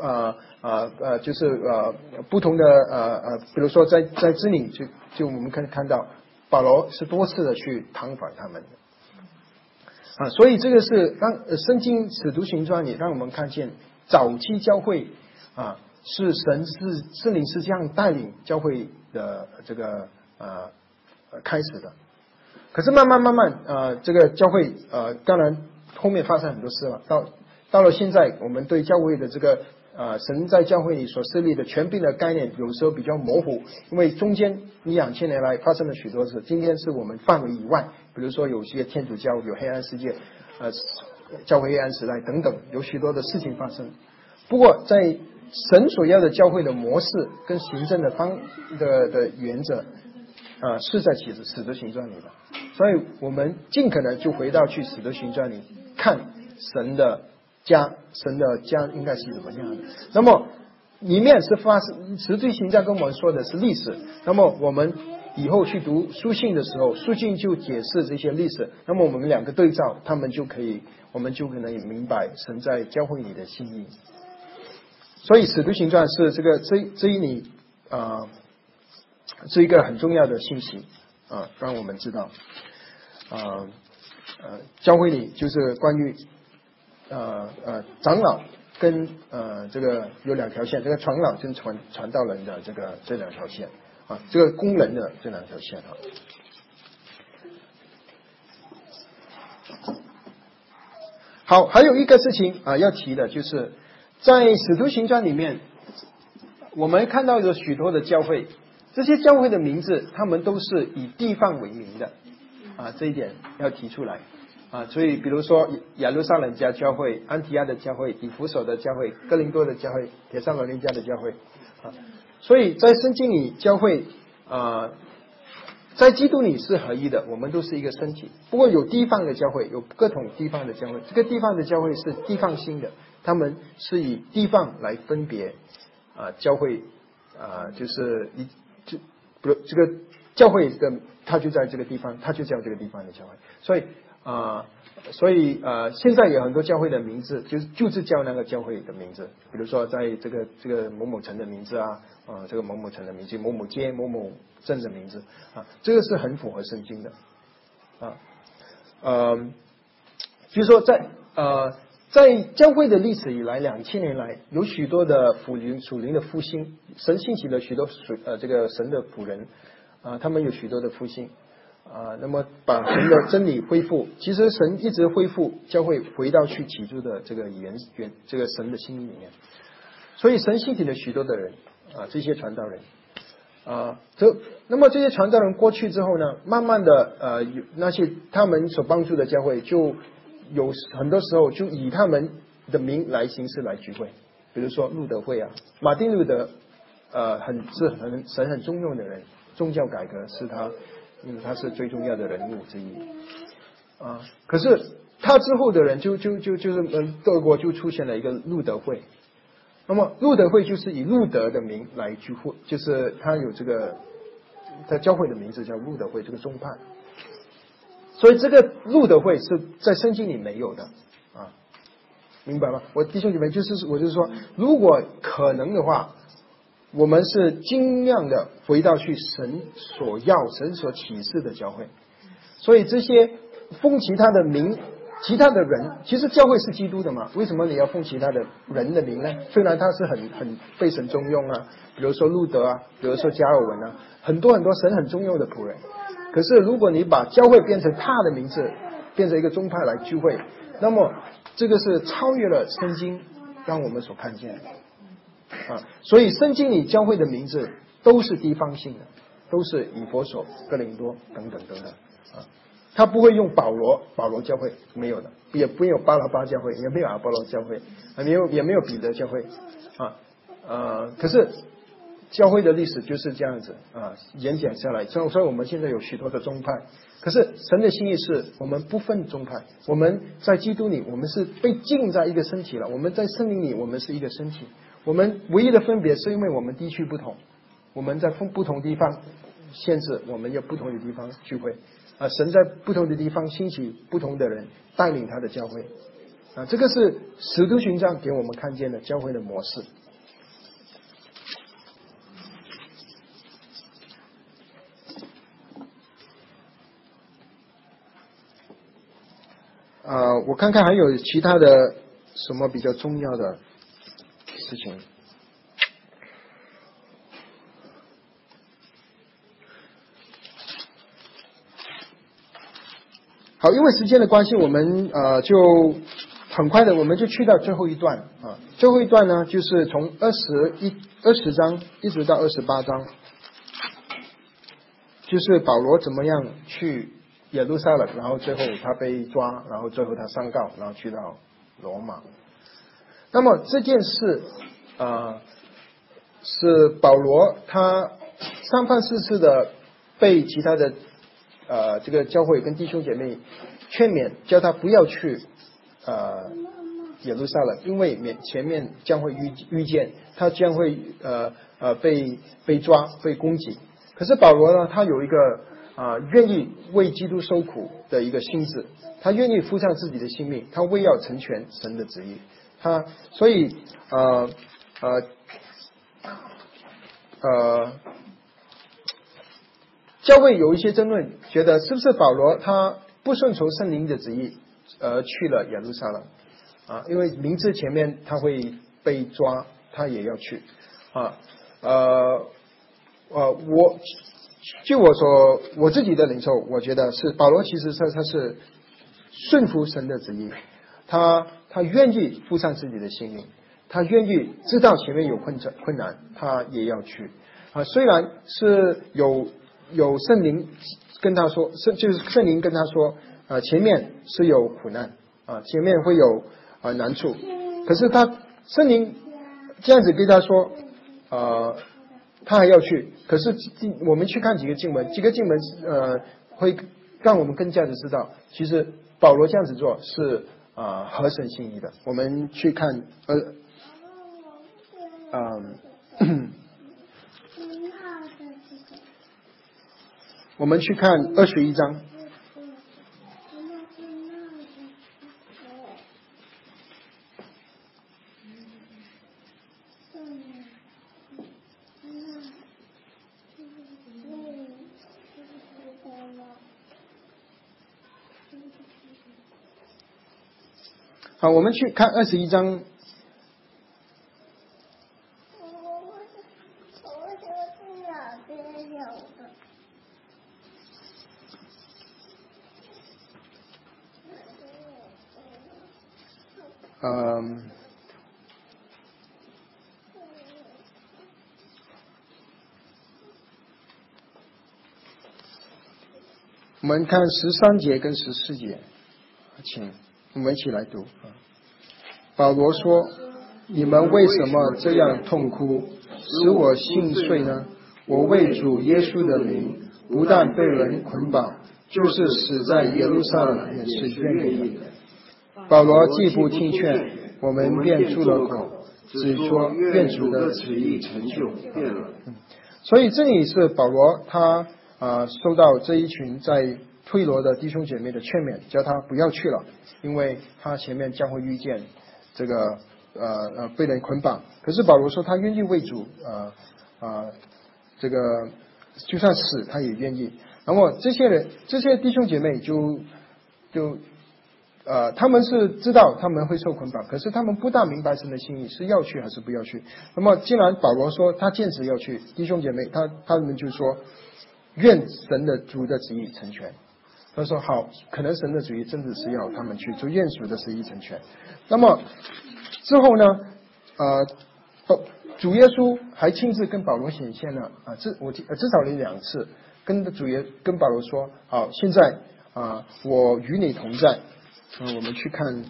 就是不同的比如说在这里就我们可以看到保罗是多次的去探访他们的所以这个是让圣经使徒行传里让我们看见早期教会是圣灵是这样带领教会的这个开始的。可是慢慢这个教会当然后面发生很多事了，到了现在我们对教会的这个神在教会里所设立的权柄的概念有时候比较模糊，因为中间2000年来发生了许多事，今天是我们范围以外，比如说有些天主教有黑暗世界教会黑暗时代等等，有许多的事情发生。不过在神所要的教会的模式跟行政的的原则是在使徒行传里的，所以我们尽可能就回到去使徒行传里看神的家应该是怎么样的。那么里面是使徒行传跟我们说的是历史，那么我们以后去读书信的时候，书信就解释这些历史，那么我们两个对照，我们就可能明白神在教会里的心意。所以使徒行传是这一里是一个很重要的信息让我们知道教会里就是关于长老跟这个有两条线，这个长老跟传道人的这两条线这个工人的这两条线好，还有一个事情要提的就是在使徒行传里面我们看到有许多的教会，这些教会的名字他们都是以地方为名的这一点要提出来所以比如说亚路撒冷教会、安提亚的教会、以弗所的教会、哥林多的教会、帖撒罗尼迦的教会所以在圣经里教会在基督里是合一的，我们都是一个身体。不过有地方的教会，有各种地方的教会，这个地方的教会是地方性的，他们是以地方来分别教会就是比如这个教会的他就在这个地方，他就叫这个地方的教会。所以现在有很多教会的名字就是叫那个教会的名字，比如说在这个某某城的名字这个某某城的名字、某某街、某某镇的名字这个是很符合圣经的比如说在教会的历史以来2000年来，有许多的属灵的复兴，神兴起了许多这个神的仆人他们有许多的复兴那么把神的真理恢复，其实神一直恢复教会回到去起初的这个这个神的心意里面，所以神兴起了许多的人这些传道人那么这些传道人过去之后呢，慢慢的那些他们所帮助的教会就有很多时候就以他们的名来形式来聚会，比如说路德会马丁路德神很重用的人，宗教改革是他是最重要的人物之一可是他之后的人就是德国就出现了一个路德会，那么路德会就是以路德的名来聚会，就是他有他教会的名字叫路德会这个宗派，所以这个路德会是在圣经里没有的明白吗？我弟兄姐妹我就是说，如果可能的话，我们是尽量的回到去神所启示的教会，所以这些奉其他的名其他的人，其实教会是基督的嘛，为什么你要奉其他的人的名呢？虽然他是很被神重用比如说路德比如说加尔文很多神很重用的仆人，可是如果你把教会变成他的名字，变成一个宗派来聚会，那么这个是超越了圣经让我们所看见的所以圣经里教会的名字都是地方性的，都是以弗所、哥林多等等他不会用保罗教会，没有的，也不会有巴拿巴教会，也没有阿波罗教会也没有彼得教会可是教会的历史就是这样子演讲下来，所以我们现在有许多的宗派，可是神的心意是我们不分宗派，我们在基督里我们是被浸在一个身体了，我们在圣灵里我们是一个身体，我们唯一的分别是因为我们地区不同，我们在不同地方限制，我们有不同的地方聚会神在不同的地方兴起不同的人带领他的教会这个是使徒行传给我们看见的教会的模式。我看看还有其他的什么比较重要的事情。好，因为时间的关系，我们就很快的我们就去到最后一段啊。最后一段呢，就是从20章一直到28章，就是保罗怎么样去耶路撒冷，然后最后他被抓，然后最后他上告，然后去到罗马。那么这件事是保罗他三番四次的被其他的这个教会跟弟兄姐妹劝勉，叫他不要去耶路撒冷，因为前面将会遇见他将会被抓被攻击。可是保罗呢，他有一个愿意为基督受苦的一个心志，他愿意付上自己的性命，他为要成全神的旨意。所以教会有一些争论，觉得是不是保罗他不顺从圣灵的旨意而去了耶路撒冷因为明知前面他会被抓，他也要去据我自己的领受，我觉得是保罗其实他是顺服神的旨意，他愿意付上自己的性命，他愿意知道前面有困难，他也要去虽然是有圣灵跟他说，就是圣灵跟他说前面是有苦难前面会有难处，可是圣灵这样子跟他说他还要去。可是我们去看几个经文会让我们更加的知道，其实保罗这样子做是合神心意的。我们去看我们去看21章。好，我们去看21章。我们看13节跟14节，请我们一起来读。保罗说：“你们为什么这样痛哭，使我心碎呢？我为主耶稣的名，不但被人捆绑，就是死在耶路撒冷也是愿意的。”保罗既不听劝，我们便出了口，只说愿主的旨意成就变了。所以这里是保罗他受到这一群在推罗的弟兄姐妹的劝勉，叫他不要去了，因为他前面将会遇见这个被人捆绑。可是保罗说他愿意为主这个就算死他也愿意。然后这些弟兄姐妹就他们是知道他们会受捆绑，可是他们不大明白神的心意是要去还是不要去。那么既然保罗说他坚持要去，弟兄姐妹他们就说愿神的主的旨意成全。他说好，可能神的旨意真的是要他们去，就愿主的旨意成全。那么之后呢主耶稣还亲自跟保罗显现了至少有2次跟保罗说，好，现在我与你同在。我们去看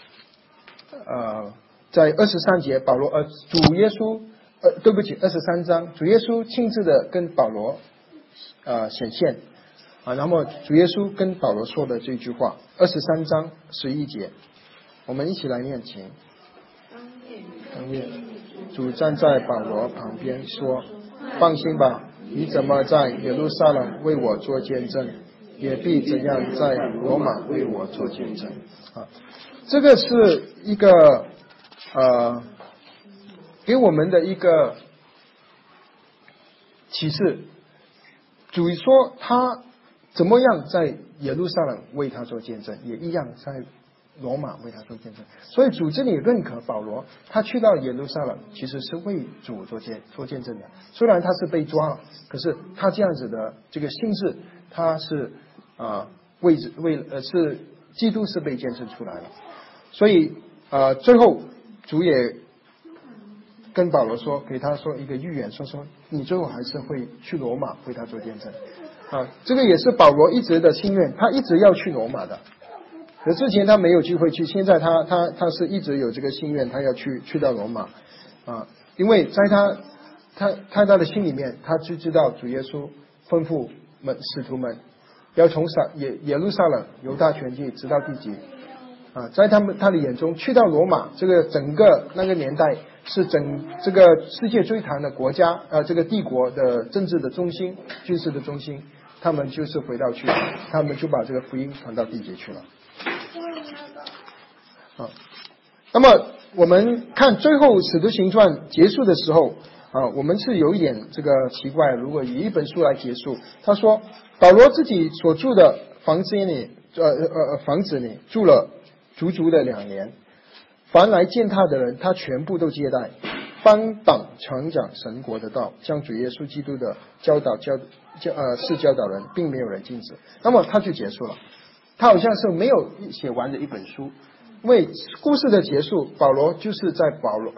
在23节保罗主耶稣对不起23章主耶稣亲自的跟保罗显现那么主耶稣跟保罗说的这句话23章11节，我们一起来念经。当夜主站在保罗旁边说，放心吧，你怎么在耶路撒冷为我做见证，也必怎样在罗马为我做见证这个是一个给我们的一个启示。主说他怎么样在耶路撒冷为他做见证，也一样在罗马为他做见证。所以主这里认可保罗，他去到耶路撒冷其实是为主做见证的。虽然他是被抓了，可是他这样子的这个性质，他是是基督是被见证出来了。所以最后主也跟保罗说，给他说一个预言，说你最后还是会去罗马为他做见证。这个也是保罗一直的心愿，他一直要去罗马的。可之前他没有机会去，现在他是一直有这个心愿，他要去到罗马因为在他的心里面，他就知道主耶稣吩咐使徒们要从耶路撒冷犹大全地直到地极在他的眼中，去到罗马这个整个那个年代是这个世界最强的国家这个帝国的政治的中心、军事的中心，他们就是回到去，他们就把这个福音传到地极去了。那么我们看最后使徒行传结束的时候我们是有一点这个奇怪，如果以一本书来结束，他说保罗自己所住的房子里住了足足的2年，凡来见他的人，他全部都接待，帮党传讲神国的道，将主耶稣基督的教导人，并没有人禁止。那么他就结束了。他好像是没有写完的一本书，因为故事的结束，保罗就是在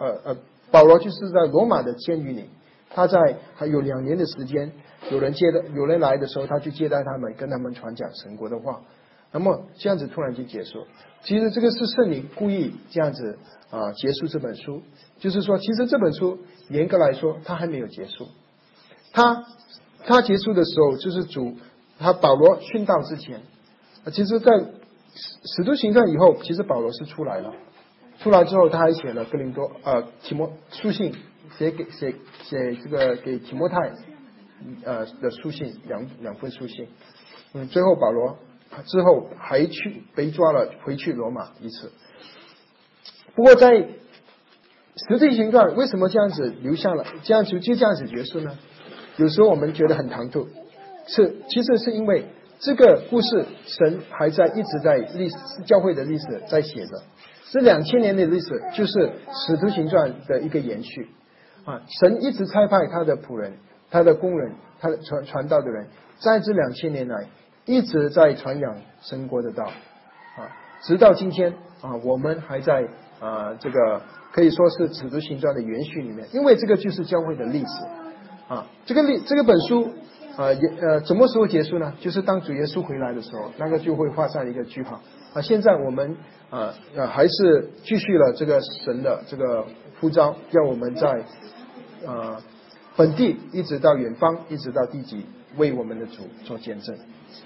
罗马的监狱里，他还有2年的时间，有人来的时候，他去接待他们，跟他们传讲神国的话。那么这样子突然就结束，其实这个是圣灵故意这样子结束这本书，就是说其实这本书严格来说他还没有结束，他结束的时候就是保罗殉道之前。其实在使徒行传以后，其实保罗是出来了，出来之后他还写了书信，写这个给提摩太的书信两封书信。最后保罗之后还被抓了，回去罗马一次。不过在使徒行传为什么这样子留下了，就这样子结束呢？有时候我们觉得很唐突，其实是因为这个故事神还一直在教会的历史在写着，这2000年的历史就是使徒行传的一个延续神一直差派他的仆人、他的工人、他的传道的人，在这2000年来一直在传扬神国的道直到今天我们还在这个可以说是使徒行传的延续里面，因为这个就是教会的历史这个本书什么时候结束呢？就是当主耶稣回来的时候，那个就会画上一个句号现在我们还是继续了这个神的这个呼召，要我们在本地一直到远方，一直到地极，为我们的主做见证。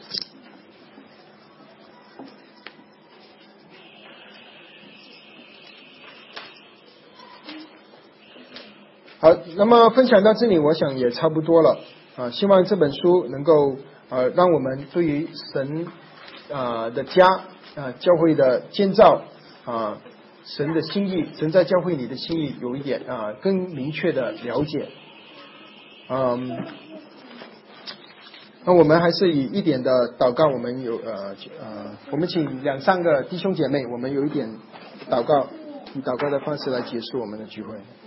好，那么分享到这里，我想也差不多了希望这本书能够让我们对于神的家教会的建造神的心意，神在教会里的心意有一点更明确的了解那我们还是以一点的祷告，我们我们请2-3个弟兄姐妹，我们有一点祷告，以祷告的方式来结束我们的聚会。